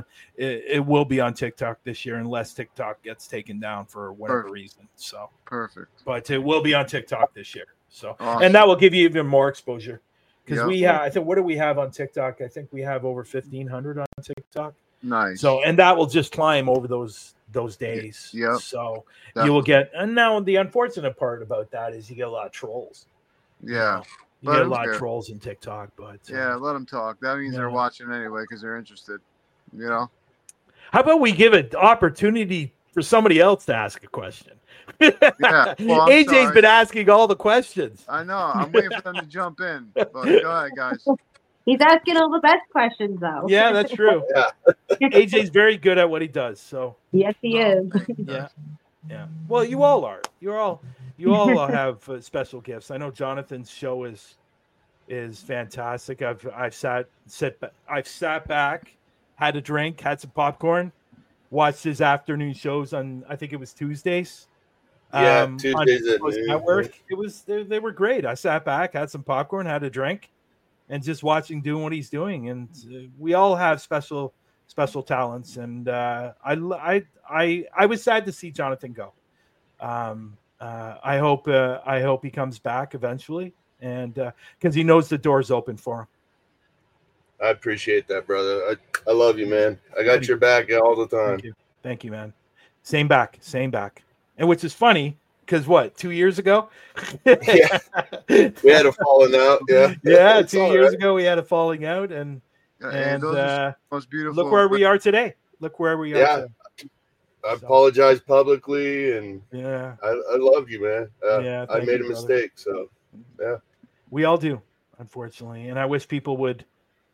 TikTok this year, unless TikTok gets taken down for whatever reason. So perfect, but it will be on TikTok this year. So and that will give you even more exposure. Because we have, I think, what do we have on TikTok? I think we have over 1,500 on TikTok. Nice. So, and that will just climb over those days. Yeah. So definitely. You will get, and now the unfortunate part about that is you get a lot of trolls. Yeah. You get a lot of trolls in TikTok, but yeah, let them talk. That means they're watching anyway because they're interested. You know. How about we give an opportunity for somebody else to ask a question? Yeah, well, AJ's been asking all the questions. I know. I'm waiting for them to jump in. But go ahead, guys. He's asking all the best questions, though. Yeah, that's true. Yeah. AJ's very good at what he does. So yes, he is. Yeah, yeah. Well, you all are. You all have special gifts. I know Jonathan's show is fantastic. I've sat back, had a drink, had some popcorn, watched his afternoon shows on, I think it was Tuesdays. Yeah, Tuesdays at noon. Network. They were great. I sat back, had some popcorn, had a drink, and just doing what he's doing. And we all have special talents. And I was sad to see Jonathan go. I hope he comes back eventually, and because he knows the door's open for him. I appreciate that, brother. I love you, man. I got your back all the time. Thank you, man. Same back. And which is funny because 2 years ago? Yeah. We had a falling out. Yeah. Yeah. 2 years ago we had a falling out, and most beautiful. Look where we are today. I apologize publicly, and I love you, man. I made a mistake, so yeah. We all do, unfortunately, and I wish people would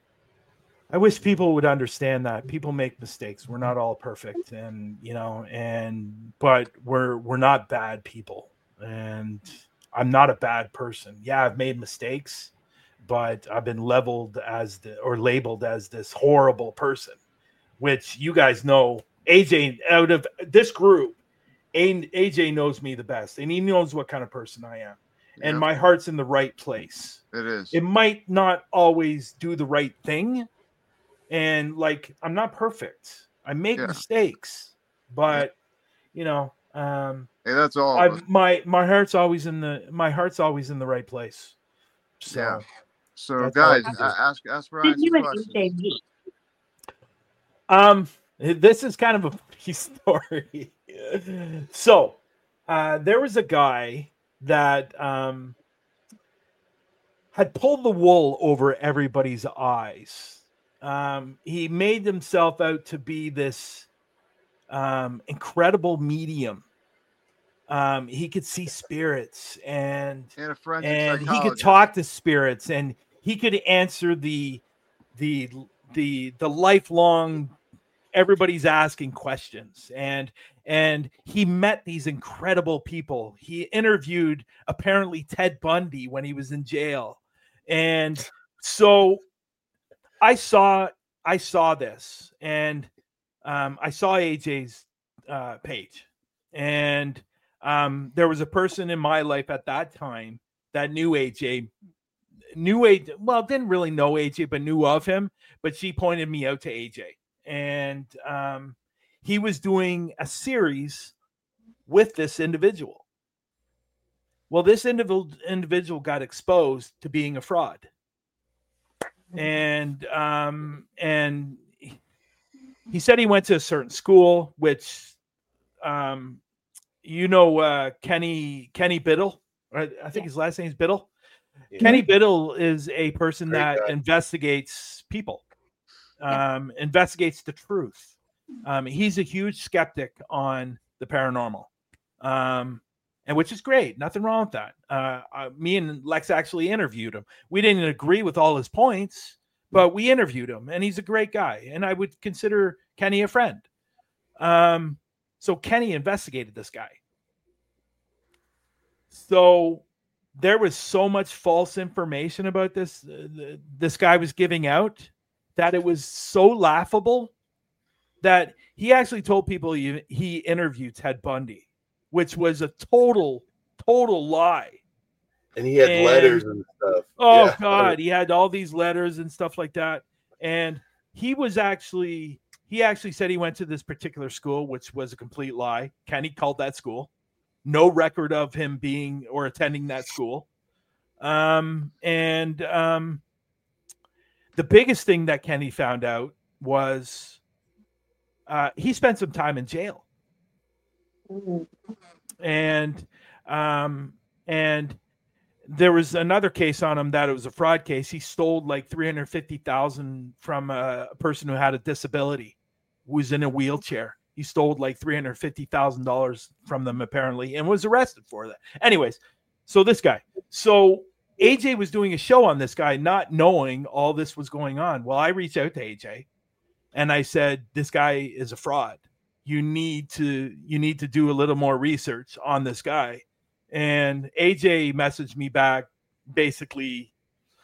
understand that people make mistakes. We're not all perfect, and but we're not bad people, and I'm not a bad person. Yeah, I've made mistakes, but I've been labeled as this horrible person, which you guys know. AJ, out of this group, AJ knows me the best, and he knows what kind of person I am. And my heart's in the right place. It is. It might not always do the right thing. And I'm not perfect. I make mistakes, but hey, that's all. My heart's always in the right place. So, So guys, ask Brian some questions. This is kind of a funny story. So, there was a guy that had pulled the wool over everybody's eyes. He made himself out to be this incredible medium. He could see spirits and he could talk to spirits, and he could answer the lifelong, everybody's asking questions, and he met these incredible people. He interviewed apparently Ted Bundy when he was in jail. And so I saw this, and I saw AJ's page, and there was a person in my life at that time that knew AJ, well, didn't really know AJ, but knew of him, but she pointed me out to AJ. And he was doing a series with this individual. Well, this individual got exposed to being a fraud. And he said he went to a certain school, which Kenny Biddle, I think his last name is Biddle. Yeah. Kenny Biddle is a person that investigates people, investigates the truth. He's a huge skeptic on the paranormal, and which is great. Nothing wrong with that. Me and Lex actually interviewed him. We didn't agree with all his points, but we interviewed him, and he's a great guy. And I would consider Kenny a friend. So Kenny investigated this guy. So there was so much false information about this guy was giving out that it was so laughable that he actually told people he interviewed Ted Bundy, which was a total lie. And he had letters and stuff. Oh, yeah. God. He had all these letters and stuff like that. And he actually said he went to this particular school, which was a complete lie. Kenny called that school. No record of him being or attending that school. The biggest thing that Kenny found out was he spent some time in jail. And there was another case on him that it was a fraud case. He stole like $350,000 from a person who had a disability, who was in a wheelchair. He stole like $350,000 from them apparently, and was arrested for that. Anyways, so this guy. So AJ was doing a show on this guy, not knowing all this was going on. Well, I reached out to AJ, and I said, "This guy is a fraud. You need to do a little more research on this guy." And AJ messaged me back, basically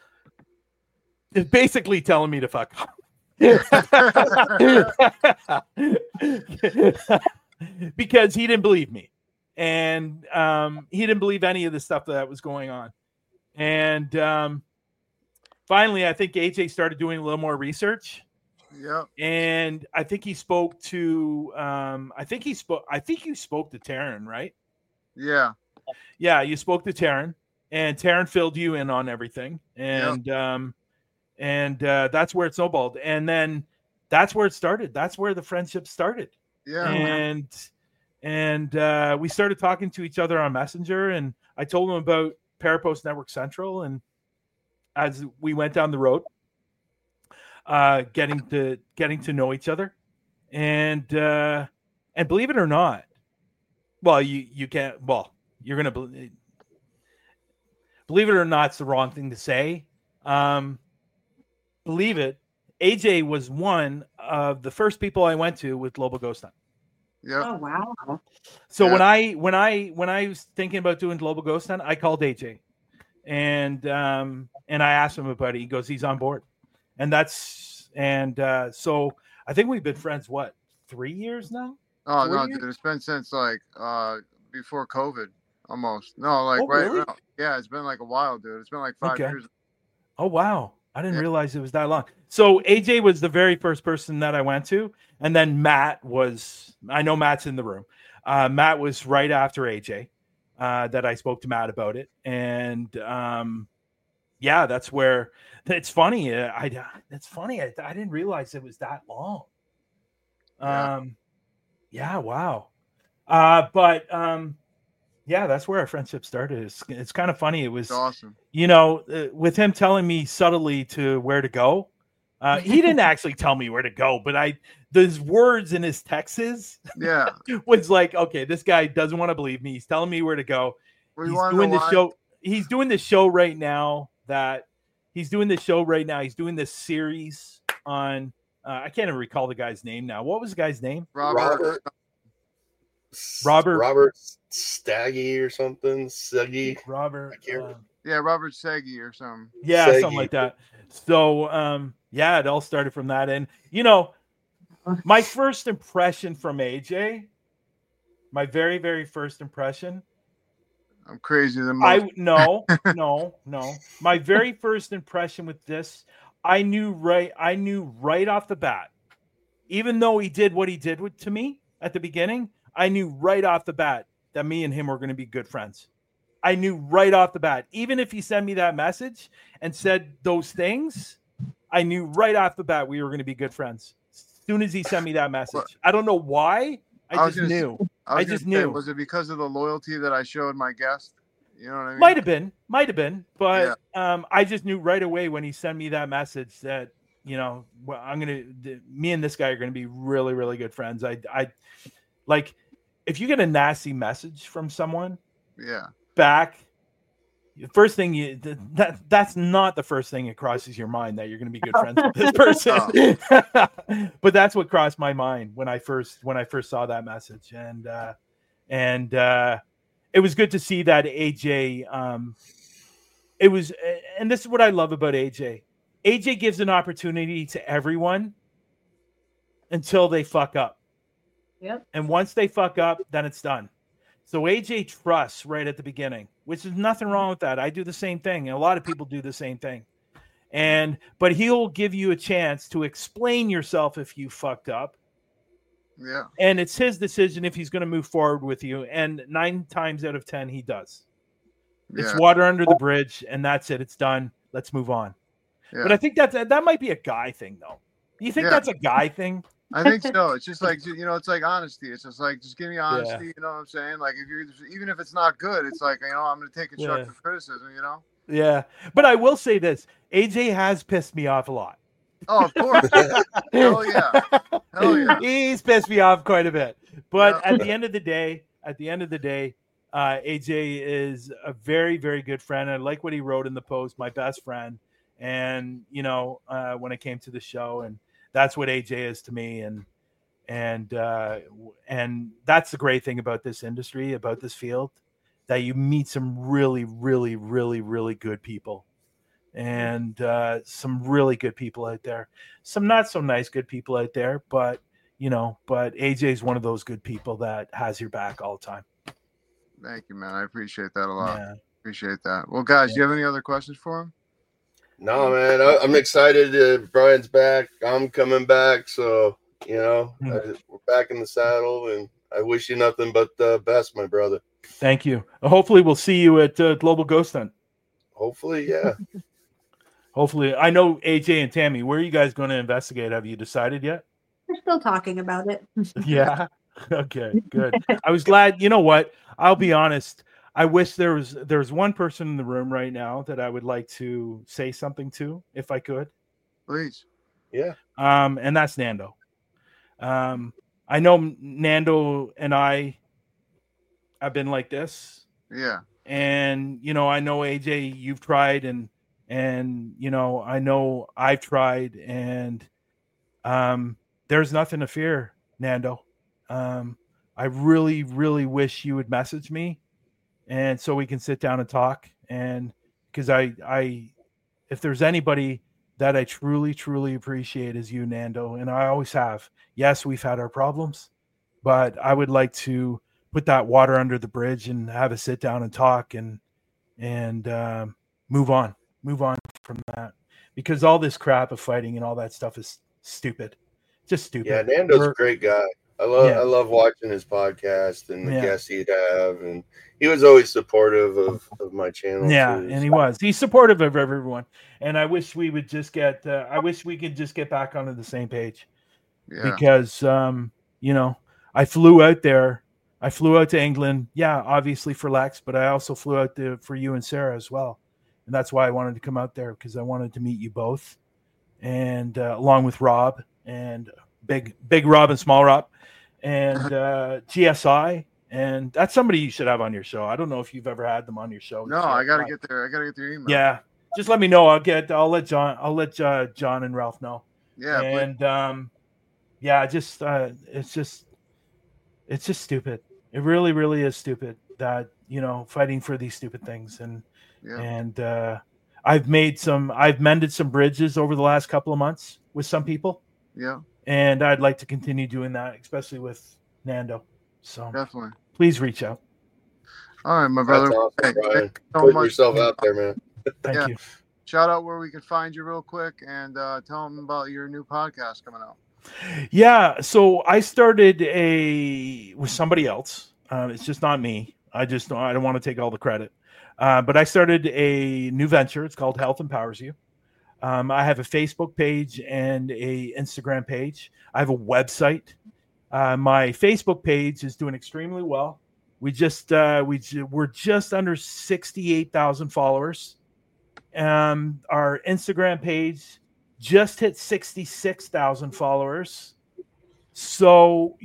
telling me to fuck off. Because he didn't believe me, and he didn't believe any of the stuff that was going on. And finally, I think AJ started doing a little more research. Yeah. And I think he spoke to I think you spoke to Taryn, right? Yeah. Yeah, you spoke to Taryn, and Taryn filled you in on everything. And that's where it snowballed. And then that's where it started. That's where the friendship started. Yeah. And we started talking to each other on Messenger, and I told him about Parapost Network Central, and as we went down the road, getting to know each other, and believe it or not, well, you can't. Well, you're gonna believe it or not. It's the wrong thing to say. Believe it. AJ was one of the first people I went to with Global Ghost Hunt. Yeah. Oh wow. So when I was thinking about doing Global Ghost Hunt, I called AJ, and I asked him about it. He goes, he's on board, so I think we've been friends 3 years now. Oh no, dude, it's been since like before COVID almost. No, like really? No. Yeah, it's been like a while, dude. It's been like 5 years. Oh wow. I didn't realize it was that long. So AJ was the very first person that I went to. And then Matt was, I know Matt's in the room. Matt was right after AJ that I spoke to Matt about it. And that's where it's funny. I didn't realize it was that long. Wow. That's where our friendship started. It's kind of funny. It was awesome. With him telling me subtly to where to go. He didn't actually tell me where to go, but those words in his texts was like, okay, this guy doesn't want to believe me. He's telling me where to go. He's doing the show. He's doing the show right now. He's doing this series on, I can't even recall the guy's name now. What was the guy's name? Robert Staggy or something. Seggy. Robert. Robert Seggy or something. Yeah, Seggy. something like that. So, it all started from that. And, my first impression from AJ, my very, very first impression. I'm crazy than most. No. My very first impression with this, I knew right off the bat, even though he did what he did to me at the beginning, I knew right off the bat that me and him were going to be good friends. I knew right off the bat, even if he sent me that message and said those things, I knew right off the bat we were going to be good friends. As soon as he sent me that message, I don't know why. I just knew. Was it because of the loyalty that I showed my guest? You know what I mean? Might have been, but I just knew right away when he sent me that message that me and this guy are going to be really, really good friends. I like if you get a nasty message from someone, back. The first thing that's not the first thing that crosses your mind that you're going to be good friends with this person. But that's what crossed my mind when I first saw that message, and it was good to see that AJ. It was, and this is what I love about AJ. AJ gives an opportunity to everyone until they fuck up. Yep. And once they fuck up, then it's done. So AJ trusts right at the beginning, which is nothing wrong with that. I do the same thing, and a lot of people do the same thing. But he'll give you a chance to explain yourself if you fucked up. Yeah. And it's his decision if he's going to move forward with you. And 9 times out of 10, he does. Yeah. It's water under the bridge, and that's it. It's done. Let's move on. Yeah. But I think that might be a guy thing, though. Do you think that's a guy thing? I think so. It's just like, it's like honesty. It's just like, just give me honesty. You know what I'm saying? Like, even if it's not good, it's like, I'm going to take constructive criticism, Yeah. But I will say this, AJ has pissed me off a lot. Oh, of course. Hell yeah. He's pissed me off quite a bit. But at the end of the day, AJ is a very, very good friend. I like what he wrote in the post, my best friend. And, when it came to the show, and that's what AJ is to me. And that's the great thing about this industry, about this field, that you meet some really, really, really, really good people, and some really good people out there, some not so nice good people out there, but AJ is one of those good people that has your back all the time. Thank you, man. I appreciate that a lot. Yeah. Appreciate that. Well, guys, do you have any other questions for him? No, man. I'm excited. Brian's back. I'm coming back. So, we're back in the saddle, and I wish you nothing but the best, my brother. Thank you. Hopefully we'll see you at Global Ghost Hunt. Hopefully, yeah. Hopefully. I know AJ and Tammy, where are you guys going to investigate? Have you decided yet? We're still talking about it. Yeah. Okay, good. I was glad. You know what? I'll be honest. I wish there was one person in the room right now that I would like to say something to, if I could. Please. Yeah. And that's Nando. I know Nando and I have been like this. Yeah. And I know AJ, you've tried, and I know I've tried, and there's nothing to fear, Nando. I really, really wish you would message me, and so we can sit down and talk. And because I if there's anybody that I truly, truly appreciate is you, Nando, and I always have. Yes, we've had our problems, but I would like to put that water under the bridge and have a sit down and talk and move on from that, because all this crap of fighting and all that stuff is stupid, just stupid. Yeah, Nando's a great guy. I love watching his podcast and the guests he'd have, and he was always supportive of my channel. Yeah, too, and he's supportive of everyone. And I wish we would just get. I wish we could just get back onto the same page. Yeah. Because I flew out there. I flew out to England. Yeah, obviously for Lex, but I also flew out there for you and Sarah as well. And that's why I wanted to come out there, because I wanted to meet you both, and along with Rob and big Rob and small Rob. And GSI, and that's somebody you should have on your show. I don't know if you've ever had them on your show. No, I gotta get there. I gotta get their email. Yeah, just let me know. I'll let John and Ralph know. Yeah, and it's just stupid. It really, really is stupid that fighting for these stupid things. And I've mended some bridges over the last couple of months with some people. Yeah. And I'd like to continue doing that, especially with Nando. So definitely, please reach out. All right, my brother. Awesome, Brian. Put yourself out there, man. Thank you. Shout out where we can find you real quick, and tell them about your new podcast coming out. Yeah, so I started with somebody else. It's just not me. I don't want to take all the credit. But I started a new venture. It's called Health Empowers You. I have a Facebook page and a Instagram page. I have a website. My Facebook page is doing extremely well. We're just under 68,000 followers. Our Instagram page just hit 66,000 followers. So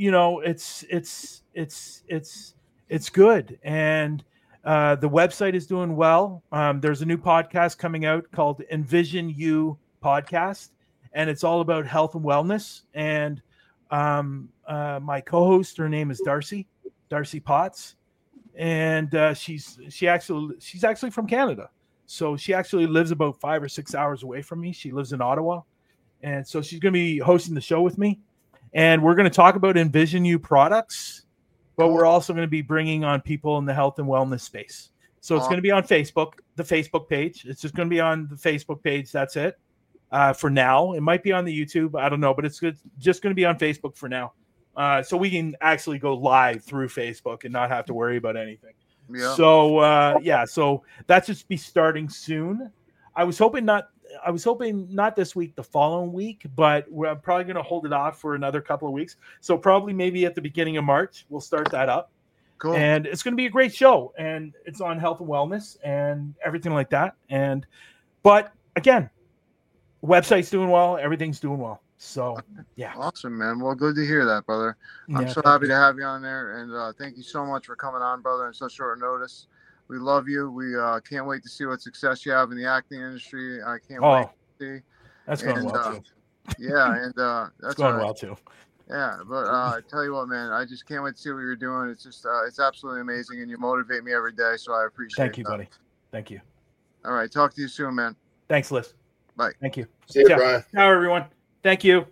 it's good, and the website is doing well. There's a new podcast coming out called Envision You Podcast, and it's all about health and wellness. And my co-host, her name is Darcy Potts, and she's actually from Canada. So she actually lives about 5 or 6 hours away from me. She lives in Ottawa, and so she's going to be hosting the show with me, and we're going to talk about Envision You products. But we're also going to be bringing on people in the health and wellness space. So it's going to be on Facebook, the Facebook page. It's just going to be on the Facebook page. That's it for now. It might be on the YouTube. I don't know, but it's just going to be on Facebook for now. So we can actually go live through Facebook and not have to worry about anything. Yeah. So, so that's just be starting soon. I was hoping I was hoping not this week, the following week, but I'm probably going to hold it off for another couple of weeks. So probably maybe at the beginning of March, we'll start that up. Cool. And it's going to be a great show, and it's on health and wellness and everything like that. But again, website's doing well, everything's doing well. So yeah, awesome, man. Well, good to hear that, brother. I'm so happy to have you on there, and thank you so much for coming on, brother, in such short notice. We love you. We can't wait to see what success you have in the acting industry. I can't wait to see. That's going well too. Yeah, and that's going well too. Yeah, but I tell you what, man, I just can't wait to see what you're doing. It's just, it's absolutely amazing, and you motivate me every day, so I appreciate it. Thank you, buddy. Thank you. All right, talk to you soon, man. Thanks, Liz. Bye. Thank you. See you, Brian. Ciao, everyone. Thank you.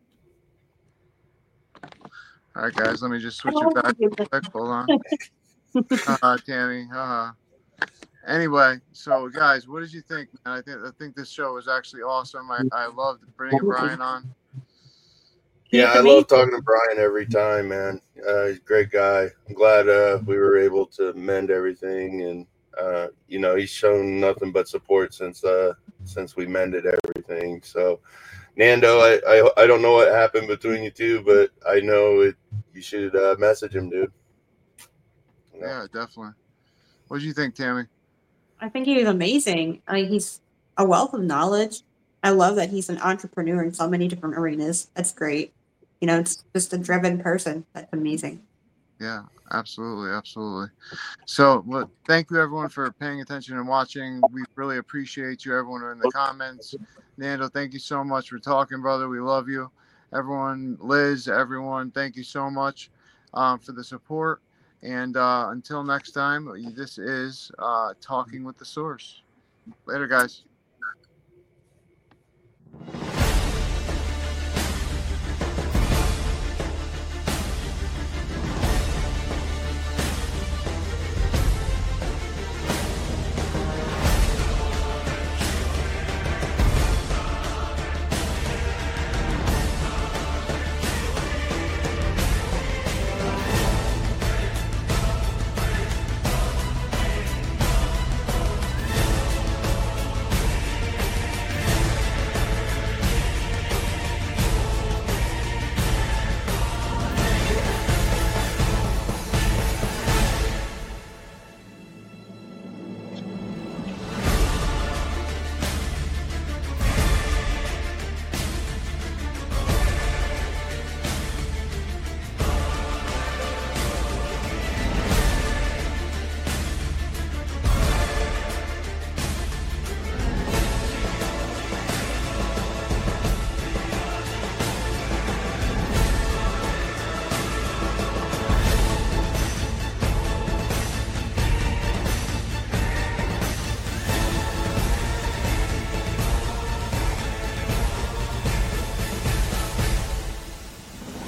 All right, guys, let me just switch it back. Hold on. Tammy. Anyway, so guys, what did you think, man? I think this show was actually awesome. I loved bringing Brian on. Yeah, I love talking to Brian every time, man. He's a great guy. I'm glad we were able to mend everything, and he's shown nothing but support since we mended everything. So, Nando, I don't know what happened between you two, but I know you should message him, dude. Yeah, definitely. What do you think, Tammy? I think he's amazing. He's a wealth of knowledge. I love that he's an entrepreneur in so many different arenas. That's great. It's just a driven person. That's amazing. Yeah, absolutely. Absolutely. So, thank you everyone for paying attention and watching. We really appreciate you. Everyone in the comments. Nando, thank you so much for talking, brother. We love you. Everyone, Liz, everyone, thank you so much for the support. And until next time, this is Talking with the Source. Later, guys.